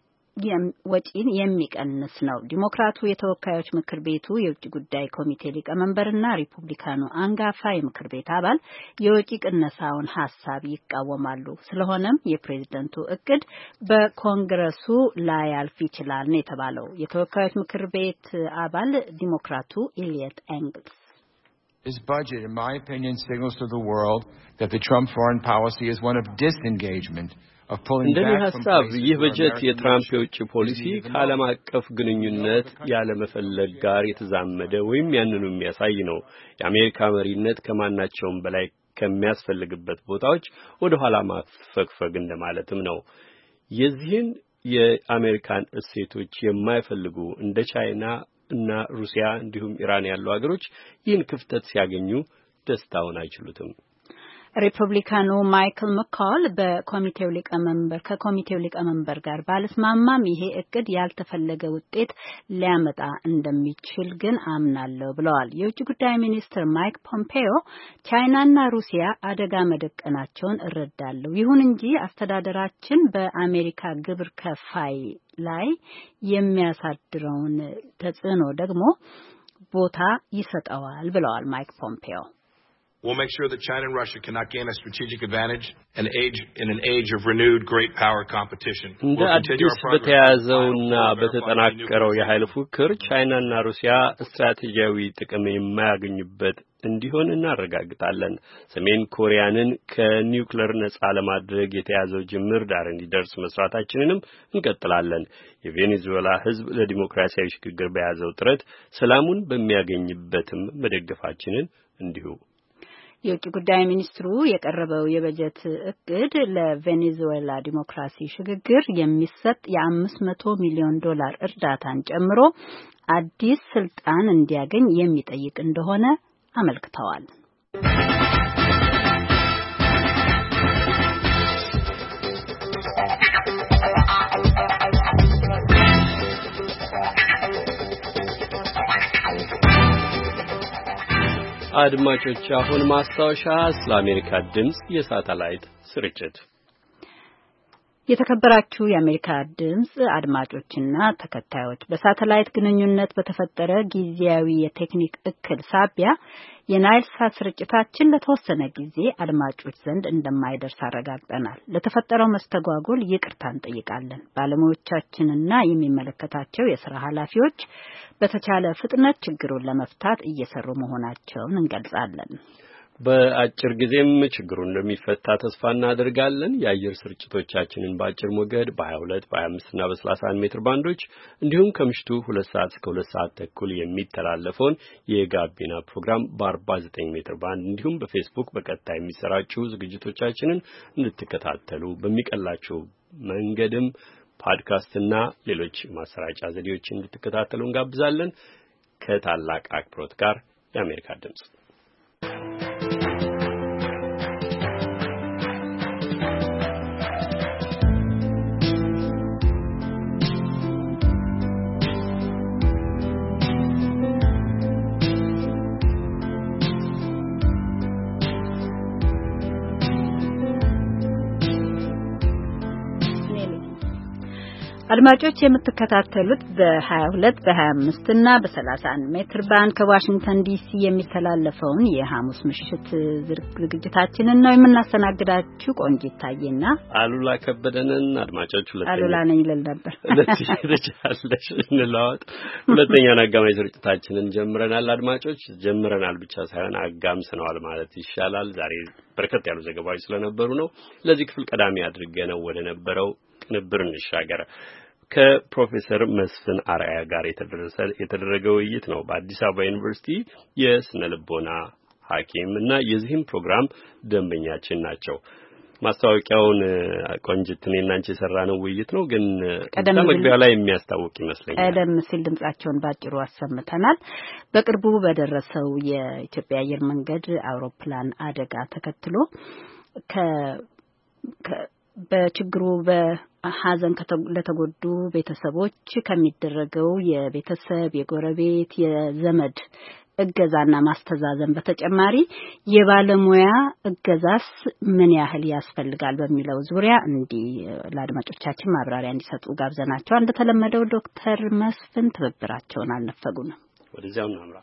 ወጪን የሚቀንስ ነው። ዲሞክራቱ የተወካዮች ምክር ቤቱ የውጭ ጉዳይ ኮሚቴ ሊቀመንበርና ሪፑብሊካኑ አንጋፋ የምክር ቤት አባል የወጪ ቅነሳውን ሐሳብ ይቃወማሉ። ስለሆነም የፕሬዝደንቱ እቅድ በኮንግረሱ ላያልፍ ይችላል ነው የተባለው። የተወካዮች ምክር ቤት አባል ዲሞክራቱ ኤሊየት ኤንግልስ This budget, in my opinion, signals to the world that the Trump foreign policy is one of disengagement. እንደኔ ሐሳብ ይህ በጀት የትራምፕ የውጭ ፖሊሲ ከዓለም አቀፍ ግንኙነት ያለመፈለግ ጋር የተዛመደ ወይም ያንኑ የሚያሳይ ነው። የአሜሪካ መሪነት ከማናቸውም በላይ ከሚያስፈልግበት ቦታዎች ወደ ኋላ ማፈግፈግ እንደማለትም ነው። የዚህን የአሜሪካን እሴቶች የማይፈልጉ እንደ ቻይና እና ሩሲያ እንዲሁም ኢራን ያሉ ሀገሮች ይህን ክፍተት ሲያገኙ ደስታውን አይችሉትም። ሪፐብሊካኑ ማይክል መኮል በኮሚቴው ሊቀመንበር ከኮሚቴው ሊቀመንበር ጋር ባለስማማም ይሄ እቅድ ያልተፈለገ ውጤት ሊያመጣ እንደሚችል ግን አምናለሁ ብለዋል። የውጭ ጉዳይ ሚኒስትር ማይክ ፖምፔዮ ቻይናና ሩሲያ አደጋ መደቀናቸውን እረዳለሁ። ይሁን እንጂ አስተዳደራችን በአሜሪካ ግብር ከፋይ ላይ የሚያሳድረውን ተጽዕኖ ደግሞ ቦታ ይሰጠዋል ብለዋል ማይክ ፖምፔዮ። We'll make sure that China and Russia cannot gain a strategic advantage in age in an age of renewed great power competition. እንደ አዲስ በተያዘውና በተጠናከረው የኃይል ፉክክር ቻይናና ሩሲያ ስትራቴጂያዊ ጥቅም የማያገኙበት እንዲሆን እናረጋግጣለን። ሰሜን ኮሪያንን ከኒውክሌር ነጻ ለማድረግ የተያዘው ጅምር ዳር እንዲደርስ መስራታችንንም እንቀጥላለን። የቬኔዙዌላ ሕዝብ ለዲሞክራሲያዊ ሽግግር በያዘው ጥረት ሰላሙን በሚያገኝበትም መደገፋችንን እንዲሁ። የውጭ ጉዳይ ሚኒስትሩ የቀረበው የበጀት እቅድ ለቬኔዙዌላ ዲሞክራሲ ሽግግር የሚሰጥ የአምስት መቶ ሚሊዮን ዶላር እርዳታን ጨምሮ አዲስ ስልጣን እንዲያገኝ የሚጠይቅ እንደሆነ አመልክተዋል። አድማጮች አሁን ማስታወሻ ስለ አሜሪካ ድምጽ የሳተላይት ስርጭት። የተከበራችሁ የአሜሪካ ድምጽ አድማጮችና ተከታዮች በሳተላይት ግንኙነት በተፈጠረ ጊዜያዊ የቴክኒክ እክል ሳቢያ የናይል ሳት ስርጭታችን ለተወሰነ ጊዜ አድማጮች ዘንድ እንደማይደርስ አረጋግጠናል። ለተፈጠረው መስተጓጎል ይቅርታ እንጠይቃለን። ባለሙያዎቻችንና የሚመለከታቸው የሥራ ኃላፊዎች በተቻለ ፍጥነት ችግሩን ለመፍታት እየሰሩ መሆናቸውን እንገልጻለን። በአጭር ጊዜም ችግሩ እንደሚፈታ ተስፋ እናደርጋለን። የአየር ስርጭቶቻችንን በአጭር ሞገድ በሀያ ሁለት በሀያ አምስት እና በሰላሳ አንድ ሜትር ባንዶች እንዲሁም ከምሽቱ ሁለት ሰዓት እስከ ሁለት ሰዓት ተኩል የሚተላለፈውን የጋቢና ፕሮግራም በአርባ ዘጠኝ ሜትር ባንድ እንዲሁም በፌስቡክ በቀጥታ የሚሰራጩ ዝግጅቶቻችንን እንድትከታተሉ በሚቀላችሁ መንገድም ፖድካስትና ሌሎች ማሰራጫ ዘዴዎችን እንድትከታተሉ እንጋብዛለን። ከታላቅ አክብሮት ጋር የአሜሪካ ድምጽ አድማጮች የምትከታተሉት በሀያ ሁለት በሀያ አምስት እና በሰላሳ አንድ ሜትር ባንድ ከዋሽንግተን ዲሲ የሚተላለፈውን የሐሙስ ምሽት ዝግጅታችንን ነው። የምናስተናግዳችሁ ቆንጂት ታዬና አሉላ ከበደንን። አድማጮች ሁለተኛ አሉላ ነኝ ልል ነበር ለተቻለሽ እንላወጥ ሁለተኛውን አጋማሽ ስርጭታችንን ጀምረናል። አድማጮች ጀምረናል ብቻ ሳይሆን አጋምሰናል ማለት ይሻላል። ዛሬ በርከት ያሉ ዘገባዎች ስለነበሩ ነው። ለዚህ ክፍል ቀዳሚ አድርገነው ወደ ነበረው ቅንብር እንሻገር። ከፕሮፌሰር መስፍን አርአያ ጋር የተደረሰ የተደረገው ውይይት ነው። በአዲስ አበባ ዩኒቨርሲቲ የስነ ልቦና ሐኪም እና የዚህም ፕሮግራም ደንበኛችን ናቸው። ማስታወቂያውን ቆንጅትኔና አንቺ የሰራነው ውይይት ነው፣ ግን ከመግቢያው ላይ የሚያስታውቅ ይመስለኛል። ቀደም ሲል ድምጻቸውን ባጭሩ አሰምተናል። በቅርቡ በደረሰው የኢትዮጵያ አየር መንገድ አውሮፕላን አደጋ ተከትሎ ከ በችግሩ በሐዘን ለተጎዱ ቤተሰቦች ከሚደረገው የቤተሰብ የጎረቤት የዘመድ እገዛና ማስተዛዘን በተጨማሪ የባለሙያ እገዛስ ምን ያህል ያስፈልጋል በሚለው ዙሪያ እንዲህ ለአድማጮቻችን ማብራሪያ እንዲሰጡ ጋብዘናቸው እንደተለመደው ዶክተር መስፍን ትብብራቸውን አልነፈጉንም። ወደዚያው እናምራ።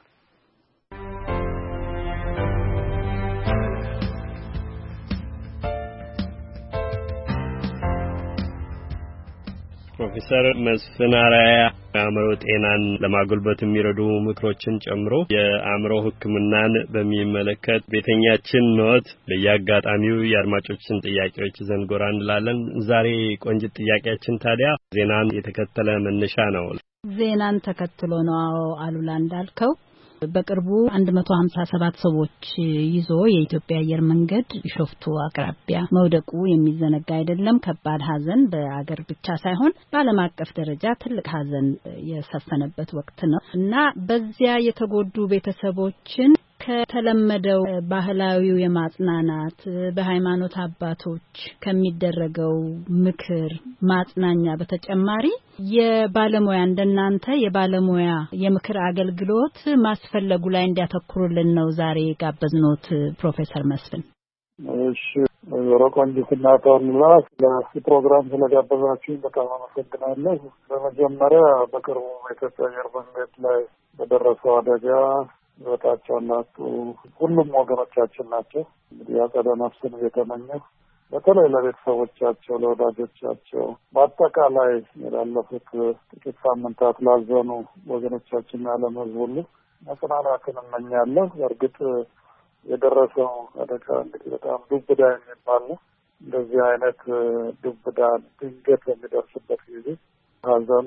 ፕሮፌሰር መስፍን አርአያ የአእምሮ ጤናን ለማጎልበት የሚረዱ ምክሮችን ጨምሮ የአእምሮ ሕክምናን በሚመለከት ቤተኛችን ኖት። በየአጋጣሚው የአድማጮችን ጥያቄዎች ዘንጎራ እንላለን። ዛሬ ቆንጅት ጥያቄያችን ታዲያ ዜናን የተከተለ መነሻ ነው። ዜናን ተከትሎ ነው አሉላ እንዳልከው። በቅርቡ አንድ መቶ ሀምሳ ሰባት ሰዎች ይዞ የኢትዮጵያ አየር መንገድ ቢሾፍቱ አቅራቢያ መውደቁ የሚዘነጋ አይደለም። ከባድ ሐዘን በአገር ብቻ ሳይሆን በዓለም አቀፍ ደረጃ ትልቅ ሐዘን የሰፈነበት ወቅት ነው እና በዚያ የተጎዱ ቤተሰቦችን ከተለመደው ባህላዊው የማጽናናት በሃይማኖት አባቶች ከሚደረገው ምክር ማጽናኛ በተጨማሪ የባለሙያ እንደናንተ የባለሙያ የምክር አገልግሎት ማስፈለጉ ላይ እንዲያተኩሩልን ነው ዛሬ ጋበዝኖት ፕሮፌሰር መስፍን። እሺ ወሮቆንጂትና ተወልላ ለፕሮግራም ስለጋበዛችሁ በጣም አመሰግናለሁ። በመጀመሪያ በቅርቡ በኢትዮጵያ አየር መንገድ ላይ በደረሰው አደጋ ህይወታቸውን ላጡ ሁሉም ወገኖቻችን ናቸው። እንግዲህ አጸደ ነፍስን እየተመኘሁ በተለይ ለቤተሰቦቻቸው፣ ለወዳጆቻቸው በአጠቃላይ ላለፉት ጥቂት ሳምንታት ላዘኑ ወገኖቻችን ያለም ህዝብ ሁሉ መጽናናትን እመኛለሁ። በእርግጥ የደረሰው አደጋ እንግዲህ በጣም ዱብዳ የሚባል ነው። እንደዚህ አይነት ዱብዳ ድንገት በሚደርስበት ጊዜ ሀዘኑ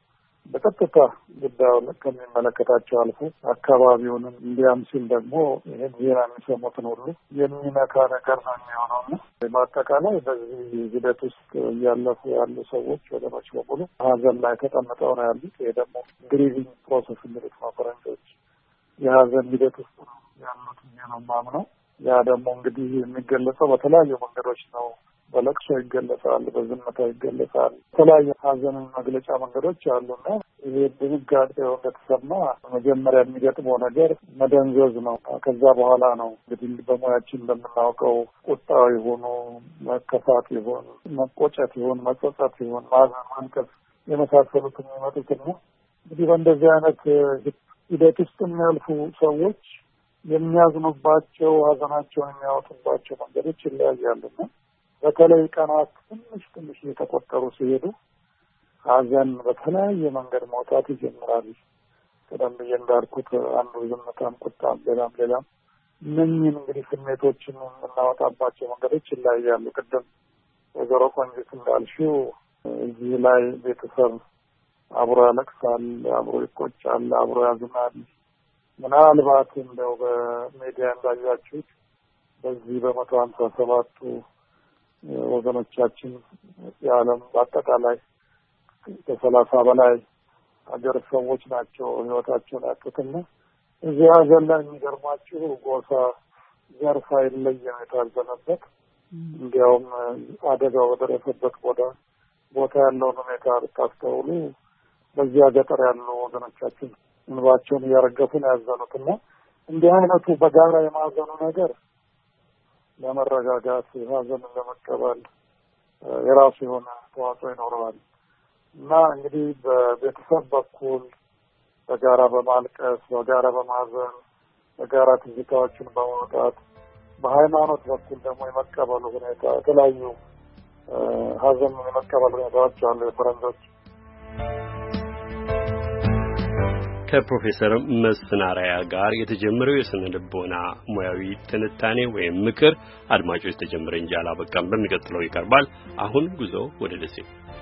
በቀጥታ ጉዳዩን ከሚመለከታቸው አልፎ አካባቢውንም እንዲያም ሲል ደግሞ ይህን ዜና የሚሰሙትን ሁሉ የሚነካ ነገር ነው የሚሆነው። በአጠቃላይ በዚህ ሂደት ውስጥ እያለፉ ያሉ ሰዎች ወገኖች በሙሉ ሀዘን ላይ ተቀምጠው ነው ያሉት። ይሄ ደግሞ ግሪቪንግ ፕሮሰስ የሚሉት ነው ፈረንጆች። የሀዘን ሂደት ውስጥ ነው ያሉት ነው ማምነው። ያ ደግሞ እንግዲህ የሚገለጸው በተለያዩ መንገዶች ነው። በለቅሶ ይገለጻል፣ በዝምታ ይገለጻል። የተለያዩ ሀዘንን መግለጫ መንገዶች አሉና ይሄ ድንጋጤው እንደተሰማ መጀመሪያ የሚገጥመው ነገር መደንዘዝ ነው። ከዛ በኋላ ነው እንግዲህ በሙያችን እንደምናውቀው ቁጣው ይሁኑ መከፋት ይሁን መቆጨት ይሁን መጸጸት ይሁን ማዘን ማንቀስ የመሳሰሉት የሚመጡትና እንግዲህ በእንደዚህ አይነት ሂደት ውስጥ የሚያልፉ ሰዎች የሚያዝኑባቸው ሀዘናቸውን የሚያወጡባቸው መንገዶች ይለያያሉና በተለይ ቀናት ትንሽ ትንሽ እየተቆጠሩ ሲሄዱ ሀዘን በተለያየ መንገድ መውጣት ይጀምራል። ቀደም ብዬ እንዳልኩት አንዱ ዝምታም፣ ቁጣም፣ ሌላም ሌላም እነኝህን እንግዲህ ስሜቶችን የምናወጣባቸው መንገዶች ይለያያሉ። ቅድም ወይዘሮ ቆንጂት እንዳልሽው እዚህ ላይ ቤተሰብ አብሮ ያለቅሳል፣ አብሮ ይቆጫል፣ አብሮ ያዝናል። ምናልባት እንደው በሚዲያ እንዳያችሁት በዚህ በመቶ ሀምሳ ሰባቱ ወገኖቻችን የዓለም በአጠቃላይ ከሰላሳ በላይ ሀገር ሰዎች ናቸው ህይወታቸውን ያጡትና እዚህ ሀገር ላይ የሚገርማችሁ ጎሳ ዘር ሳይለይ ነው የታዘነበት። እንዲያውም አደጋው በደረሰበት ቦታ ቦታ ያለውን ሁኔታ ብታስተውሉ በዚያ ገጠር ያሉ ወገኖቻችን እንባቸውን እያረገፉ ነው ያዘኑትና እንዲህ አይነቱ በጋራ የማዘኑ ነገር ለመረጋጋት ሀዘንን ለመቀበል የራሱ የሆነ ተዋጽኦ ይኖረዋል እና እንግዲህ በቤተሰብ በኩል በጋራ በማልቀስ በጋራ በማዘን በጋራ ትዝታዎችን በማውጣት በሃይማኖት በኩል ደግሞ የመቀበሉ ሁኔታ የተለያዩ ሀዘንን የመቀበል ሁኔታዎች አሉ። የፈረንጆች ከፕሮፌሰር መስፍን አርአያ ጋር የተጀመረው የስነ ልቦና ሙያዊ ትንታኔ ወይም ምክር አድማጮች ተጀመረ እንጂ አላበቃም። በሚቀጥለው ይቀርባል። አሁን ጉዞ ወደ ደሴ።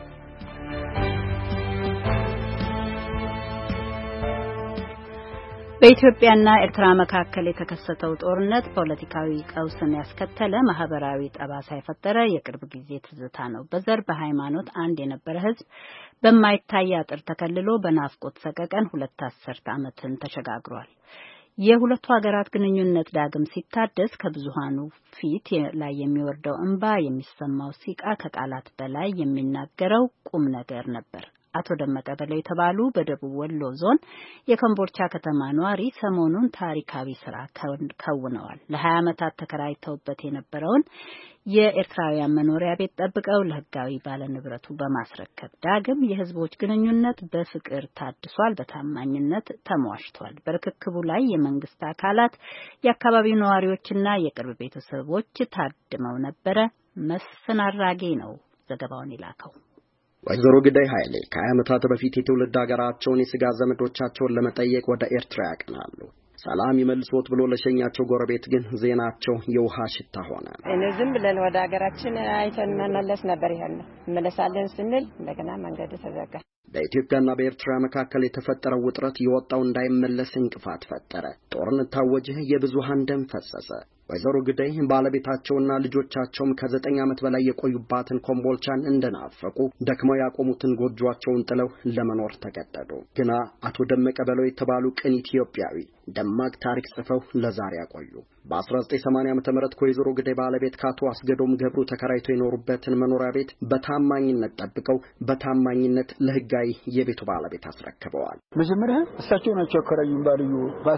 በኢትዮጵያና ኤርትራ መካከል የተከሰተው ጦርነት ፖለቲካዊ ቀውስን ያስከተለ ማህበራዊ ጠባሳ የፈጠረ የቅርብ ጊዜ ትዝታ ነው። በዘር በሃይማኖት አንድ የነበረ ሕዝብ በማይታይ አጥር ተከልሎ በናፍቆት ሰቀቀን ሁለት አስርት ዓመትን ተሸጋግሯል። የሁለቱ ሀገራት ግንኙነት ዳግም ሲታደስ ከብዙሃኑ ፊት ላይ የሚወርደው እንባ፣ የሚሰማው ሲቃ ከቃላት በላይ የሚናገረው ቁም ነገር ነበር። አቶ ደመቀ በለው የተባሉ በደቡብ ወሎ ዞን የኮምቦልቻ ከተማ ነዋሪ ሰሞኑን ታሪካዊ ስራ ከውነዋል። ለሀያ ዓመታት ተከራይተውበት የነበረውን የኤርትራውያን መኖሪያ ቤት ጠብቀው ለህጋዊ ባለንብረቱ በማስረከብ ዳግም የህዝቦች ግንኙነት በፍቅር ታድሷል፣ በታማኝነት ተሟሽቷል። በርክክቡ ላይ የመንግስት አካላት፣ የአካባቢው ነዋሪዎችና የቅርብ ቤተሰቦች ታድመው ነበረ። መስፍን አራጌ ነው ዘገባውን ይላከው። ወይዘሮ ግዳይ ኃይሌ ከሀያ ዓመታት በፊት የትውልድ ሀገራቸውን የስጋ ዘመዶቻቸውን ለመጠየቅ ወደ ኤርትራ ያቀናሉ። ሰላም ይመልሶት ብሎ ለሸኛቸው ጎረቤት ግን ዜናቸው የውሃ ሽታ ሆነ። እኔ ዝም ብለን ወደ ሀገራችን አይተን መመለስ ነበር ይሄን እንመለሳለን ስንል እንደገና መንገዱ ተዘጋ። በኢትዮጵያና በኤርትራ መካከል የተፈጠረው ውጥረት የወጣው እንዳይመለስ እንቅፋት ፈጠረ። ጦርነት ታወጀ፣ የብዙሃን ደም ፈሰሰ። ወይዘሮ ግዳይ ባለቤታቸውና ልጆቻቸውም ከዘጠኝ ዓመት በላይ የቆዩባትን ኮምቦልቻን እንደናፈቁ ደክመው ያቆሙትን ጎጆአቸውን ጥለው ለመኖር ተገደዱ። ግና አቶ ደመቀ በለው የተባሉ ቅን ኢትዮጵያዊ ደማቅ ታሪክ ጽፈው ለዛሬ ያቆዩ። በ1980 ዓመተ ምህረት ከወይዘሮ ግዳይ ባለቤት ካቶ አስገዶም ገብሩ ተከራይተው የኖሩበትን መኖሪያ ቤት በታማኝነት ጠብቀው በታማኝነት ለህጋዊ የቤቱ ባለቤት አስረክበዋል። መጀመሪያ እሳቸው ናቸው ያከራዩኝ ባልዩ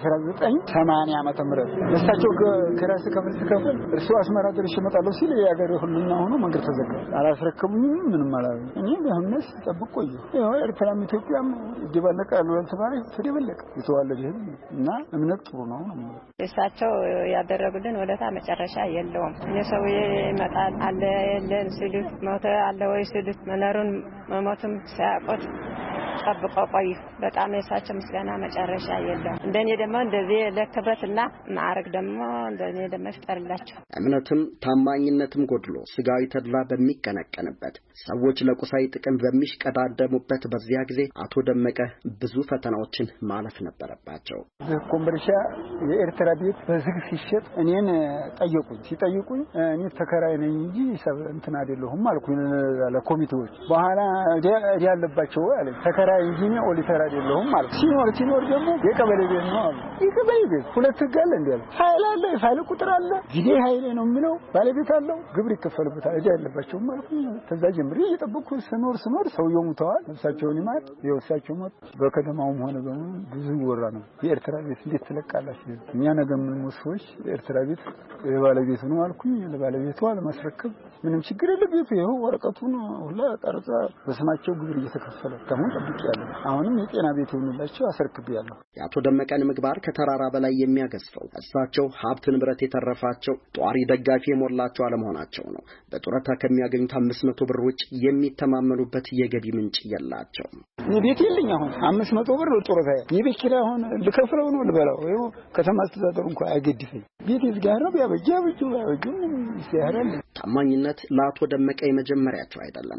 በ1980 ዓመተ ምህረት እሳቸው ከራስ ከፍል ከፍል እርሱ አስመራ ድረስ ይመጣሉ ሲል ያገር ሁሉና ሆኖ መንገድ ተዘጋ። አላስረከቡኝም፣ ምንም አላሉኝ። እኔ በህመስ ጠብቅ ቆዩ። ያው ኤርትራም ኢትዮጵያም ይደባለቃሉ ተባለ ተደበለቀ። የተዋለደ እና እምነት ጥሩ ነው ነው እሳቸው ያደረጉልን ወለታ መጨረሻ የለውም። የሰው ይመጣል አለ የለን ሲሉት ሞተ አለ ወይ ሲሉት መኖሩን መሞቱም ሳያውቁት ጠብቀው ቆዩ። በጣም የእሳቸው ምስጋና መጨረሻ የለውም። እንደኔ ደግሞ እንደዚህ ለክብረትና ማዕረግ ደግሞ እንደኔ ደግሞ ይፍጠርላቸው። እምነትም ታማኝነትም ጎድሎ ስጋዊ ተድላ በሚቀነቀንበት ሰዎች ለቁሳዊ ጥቅም በሚሽቀዳደሙበት በዚያ ጊዜ አቶ ደመቀ ብዙ ፈተናዎችን ማለፍ ነበረባቸው። ኮምቦልቻ የኤርትራ ቤት በዝግ ሲሸጥ እኔን ጠየቁኝ። ሲጠይቁኝ እኔ ተከራይ ነኝ እንጂ ሰብ እንትን አይደለሁም አልኩኝ ለኮሚቴዎች። በኋላ እዲያ ያለባቸው አለ ኦሊተራ እንጂ ኦሊተራ አይደለሁም ማለት ሲኖር ሲኖር ደግሞ የቀበሌ ቤት ነው አሉ። የቀበሌ ቤት ሁለት ጋር እንዲያል ፋይል አለ ፋይል ቁጥር አለ ጊዜ ኃይሌ ነው የሚለው ባለቤት አለው ግብር ይከፈልበታል እዳ ያለባቸው ማለት ነው። ተዛ ጀምሪ እየጠበቁ ስኖር ስኖር ሰውየው ሙተዋል ነፍሳቸውን ይማር የወሳቸው ሞት በከተማውም ሆነ ብዙ ወራ ነው። የኤርትራ ቤት እንዴት ትለቃላችሁ እኛ ነገ ምን ሞስዎች የኤርትራ ቤት የባለቤቱ ነው አልኩኝ ለባለቤቱ አለማስረከብ ምንም ችግር የለበት ይሄው ወረቀቱን ሁላ ቀርጻ በስማቸው ግብር እየተከፈለ ተሙን ጠብቂያለሁ። አሁንም የጤና ቤት ይሁንላችሁ አስረክብያለሁ። የአቶ ደመቀን ምግባር ከተራራ በላይ የሚያገዝፈው እሳቸው ሀብት ንብረት የተረፋቸው ጧሪ ደጋፊ የሞላቸው አለመሆናቸው ነው። በጡረታ ከሚያገኙት አምስት መቶ ብር ውጭ የሚተማመኑበት የገቢ ምንጭ የላቸው። የቤት የለኝ አሁን አምስት መቶ ብር ጡረታ የቤት ኪራይ አሁን ልከፍለው ነው ልበላው ይኸው ከተማ አስተዳደሩ እንኳን አይገድፈኝ ቤት ይዝጋር ነው ቢያበጃ ብጁ ያበጁ ሲያራል። ታማኝነት ለአቶ ደመቀ የመጀመሪያቸው አይደለም።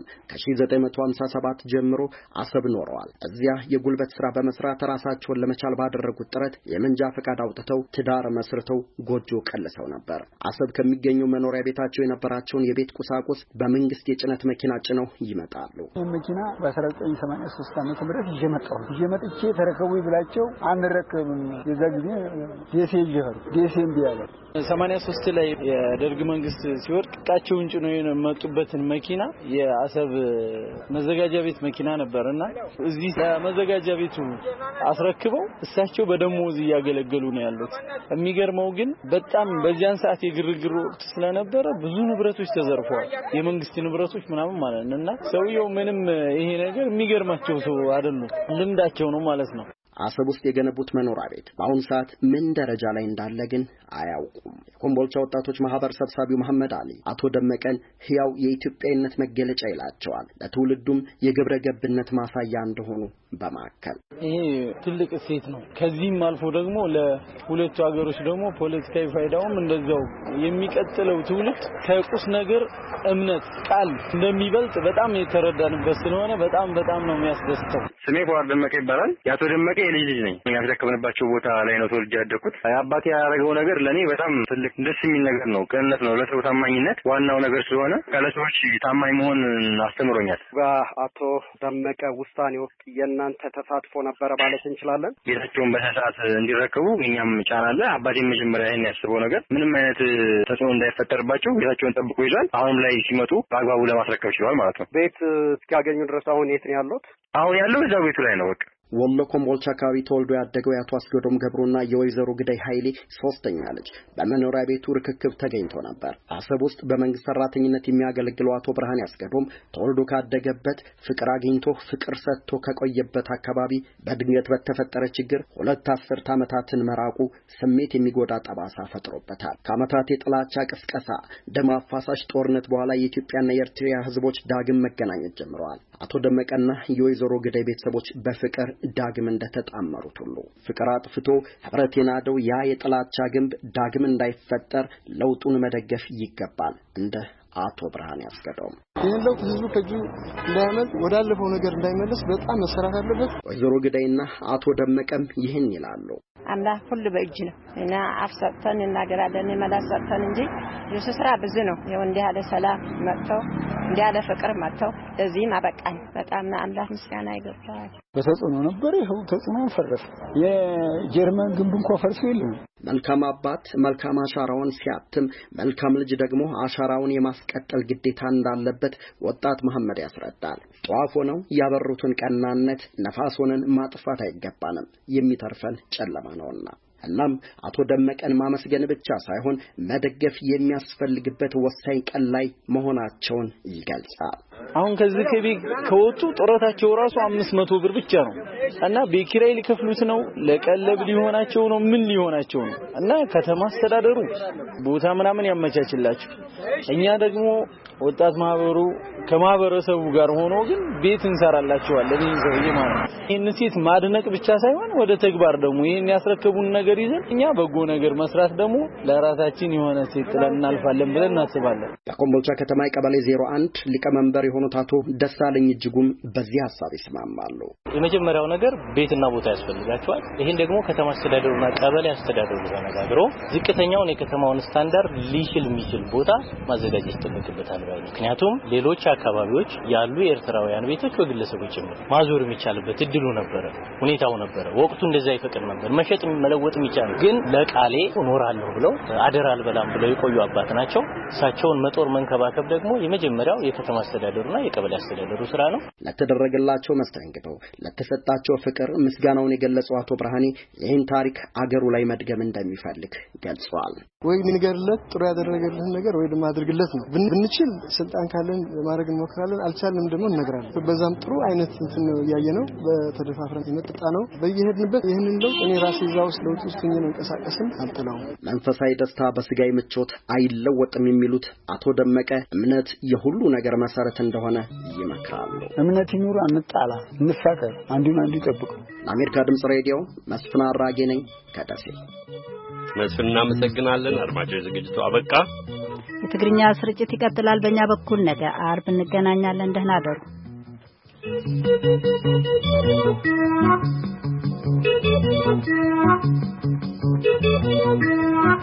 ከ1957 ጀምሮ አሰብ ኖረዋል። እዚያ የጉልበት ስራ በመስራት ራሳቸውን ለመቻል ባደረጉት ጥረት የመንጃ ፈቃድ አውጥተው ትዳር መስርተው ጎጆ ቀልሰው ነበር። አሰብ ከሚገኘው መኖሪያ ቤታቸው የነበራቸውን የቤት ቁሳቁስ በመንግስት የጭነት መኪና ጭነው ይመጣሉ። መኪና በ1983 ዓመተ ምህረት ይጀመጣው ይጀመጥቼ ተረከቡ ይብላቸው አንረከብም የዛ ጊዜ ዴሴ ይጀር ዴሴ እንዲያለ ሰማንያ ሶስት ላይ የደርግ መንግስት ሲወድቅ ቃቸውን ጭነው የመጡበትን መኪና የአሰብ መዘጋጃ ቤት መኪና ነበርና እዚህ ለመዘጋጃ ቤቱ አስረክበው እሳቸው በደሞዝ ያገለገሉ ነው ያሉት። የሚገርመው ግን በጣም በዚያን ሰዓት የግርግር ወቅት ስለነበረ ብዙ ንብረቶች ተዘርፈዋል። የመንግስት ንብረቶች ምናምን ማለት ነውና ሰውየው ምንም ይሄ ነገር የሚገርማቸው ሰው አይደሉም። ልምዳቸው ነው ማለት ነው። አሰብ ውስጥ የገነቡት መኖሪያ ቤት በአሁኑ ሰዓት ምን ደረጃ ላይ እንዳለ ግን አያውቁም። የኮምቦልቻ ወጣቶች ማህበር ሰብሳቢው መሐመድ አሊ አቶ ደመቀን ህያው የኢትዮጵያዊነት መገለጫ ይላቸዋል። ለትውልዱም የግብረ ገብነት ማሳያ እንደሆኑ በማከል ይሄ ትልቅ እሴት ነው። ከዚህም አልፎ ደግሞ ለሁለቱ ሀገሮች ደግሞ ፖለቲካዊ ፋይዳውም እንደዛው የሚቀጥለው ትውልድ ከቁስ ነገር እምነት ቃል እንደሚበልጥ በጣም የተረዳንበት ስለሆነ በጣም በጣም ነው የሚያስደስተው። ስሜ ፏር ደመቀ ይባላል። የአቶ ደመቀ የልጅ ልጅ ነኝ። እኛ ተከበነባቸው ቦታ ላይ ነው ተወልጄ ያደኩት። አባቴ ያደረገው ነገር ለኔ በጣም ትልቅ ደስ የሚል ነገር ነው። ቅንነት ነው። ለሰው ታማኝነት ዋናው ነገር ስለሆነ ለሰዎች ታማኝ መሆን አስተምሮኛል። በአቶ ደመቀ ውሳኔ ወቅት የእናንተ ተሳትፎ ነበረ ማለት እንችላለን? ቤታቸውን በሰዓት እንዲረከቡ እኛም ጫና አለ። አባቴ መጀመሪያ ይሄን ያስበው ነገር ምንም አይነት ተጽዕኖ እንዳይፈጠርባቸው ቤታቸውን ጠብቆ ይዟል። አሁን ላይ ሲመጡ በአግባቡ ለማስረከብ ችሏል ማለት ነው። ቤት እስኪያገኙ ድረስ አሁን የት ነው ያሉት? አሁን ያለው እዛው ቤቱ ላይ ነው። በቃ ወሎ ኮምቦልቻ አካባቢ ተወልዶ ያደገው የአቶ አስገዶም ገብሩና የወይዘሮ ግዳይ ኃይሌ ሶስተኛ ልጅ በመኖሪያ ቤቱ ርክክብ ተገኝተው ነበር። አሰብ ውስጥ በመንግስት ሰራተኝነት የሚያገለግለው አቶ ብርሃን ያስገዶም ተወልዶ ካደገበት ፍቅር አግኝቶ ፍቅር ሰጥቶ ከቆየበት አካባቢ በድንገት በተፈጠረ ችግር ሁለት አስርት ዓመታትን መራቁ ስሜት የሚጎዳ ጠባሳ ፈጥሮበታል። ከዓመታት የጥላቻ ቅስቀሳ፣ ደም አፋሳሽ ጦርነት በኋላ የኢትዮጵያና የኤርትራ ህዝቦች ዳግም መገናኘት ጀምረዋል። አቶ ደመቀና የወይዘሮ ግዳይ ቤተሰቦች በፍቅር ዳግም እንደተጣመሩት ሁሉ ፍቅር አጥፍቶ ህብረት የናደው ያ የጥላቻ ግንብ ዳግም እንዳይፈጠር ለውጡን መደገፍ ይገባል እንደ አቶ ብርሃን ያስገዶም። ይህን ለውጥ ህዝቡ ከጁ እንዳይመልጥ ወዳለፈው ነገር እንዳይመለስ በጣም መሰራት አለበት። ወይዘሮ ግዳይና አቶ ደመቀም ይህን ይላሉ። አምላክ ሁሉ በእጅ ነው እና አፍሰተን እናገራለን መላስ ሰጥተን እንጂ የሱ ስራ ብዙ ነው። ይኸው እንዲህ ያለ ሰላም መጥተው እንዲህ ያለ ፍቅር መጥተው ለዚህም አበቃን። በጣም አምላክ ምስጋና ይገባል። በተጽዕኖ ነበር ይኸው ተጽዕኖ ፈረሰ። የጀርመን ግንብ እንኳን ፈርሶ የለም። መልካም አባት መልካም አሻራውን ሲያትም መልካም ልጅ ደግሞ አሻራውን የማስቀጠል ግዴታ እንዳለበት ወጣት መሐመድ ያስረዳል። ጧፍ ሆነው ያበሩትን ቀናነት ነፋስ ሆነን ማጥፋት አይገባንም፣ የሚተርፈን ጨለማ ነውና። እናም አቶ ደመቀን ማመስገን ብቻ ሳይሆን መደገፍ የሚያስፈልግበት ወሳኝ ቀን ላይ መሆናቸውን ይገልጻል። አሁን ከዚህ ከቤት ከወጡ ጡረታቸው ራሱ አምስት መቶ ብር ብቻ ነው እና በኪራይ ሊከፍሉት ነው፣ ለቀለብ ሊሆናቸው ነው፣ ምን ሊሆናቸው ነው እና ከተማ አስተዳደሩ ቦታ ምናምን ያመቻችላቸው። እኛ ደግሞ ወጣት ማህበሩ ከማህበረሰቡ ጋር ሆኖ ግን ቤት እንሰራላቸዋለን። ይሄን ሰውዬ ማለት ነው። ይሄን ሴት ማድነቅ ብቻ ሳይሆን ወደ ተግባር ደግሞ ይሄን ያስረከቡን ነገር ይዘን እኛ በጎ ነገር መስራት ደግሞ ለራሳችን የሆነ ሴት ጥለን እናልፋለን ብለን እናስባለን። በኮምቦልቻ ከተማ ቀበሌ ዜሮ አንድ ሊቀመንበር የሆኑት አቶ ደሳለኝ እጅጉም በዚህ ሐሳብ ይስማማሉ። የመጀመሪያው ነገር ቤትና ቦታ ያስፈልጋቸዋል። ይሄን ደግሞ ከተማ አስተዳደሩና ቀበሌ አስተዳደሩ ተነጋግሮ ዝቅተኛውን የከተማውን ስታንዳርድ ሊችል የሚችል ቦታ ማዘጋጀት ይጠበቅበታል ባይ ነው። ምክንያቱም ሌሎች አካባቢዎች ያሉ የኤርትራውያን ቤቶች በግለሰቦች ጭምር ማዞር የሚቻልበት እድሉ ነበረ፣ ሁኔታው ነበረ። ወቅቱ እንደዛ ይፈቅድ ነበር። መሸጥ መለወጥ የሚቻል ግን ለቃሌ እኖራለሁ ብለው አደራ አልበላም ብለው የቆዩ አባት ናቸው። እሳቸውን መጦር መንከባከብ ደግሞ የመጀመሪያው የከተማ አስተዳደሩና የቀበሌ አስተዳደሩ ስራ ነው። ለተደረገላቸው መስተንግዶ ለተሰጣቸው ፍቅር ምስጋናውን የገለጸው አቶ ብርሃኔ ይህን ታሪክ አገሩ ላይ መድገም እንደሚፈልግ ገልጿል። ወይ ንገርለት ጥሩ ያደረገልህን ነገር ወይ ደግሞ አድርግለት ነው። ብንችል ስልጣን ካለን ማድረግ እንሞክራለን፣ አልቻልንም ደግሞ እንነግራለን። በዛም ጥሩ አይነት እንትን ነው ያየነው። በተደፋፍረን የመጣ ነው። በየሄድንበት ይህንን ለውጥ እኔ ራሴ እዛው ውስጥ ለውጥ ውስጥ ነው እንቀሳቀስም አልጥላው። መንፈሳዊ ደስታ በስጋይ ምቾት አይለወጥም የሚሉት አቶ ደመቀ እምነት የሁሉ ነገር መሰረት እንደሆነ ይመክራሉ። እምነት ይኑር፣ አንጣላ፣ እንፋቀር፣ አንዱን አንዱ ይጠብቁ። ለአሜሪካ ድምጽ ሬዲዮ መስፍን አራጌ ነኝ ከደሴ። መስፍን እናመሰግናለን። አድማጮች ዝግጅቱ አበቃ። የትግርኛ ስርጭት ይቀጥላል። በእኛ በኩል ነገ አርብ እንገናኛለን። ደህና አደሩ። Thank you.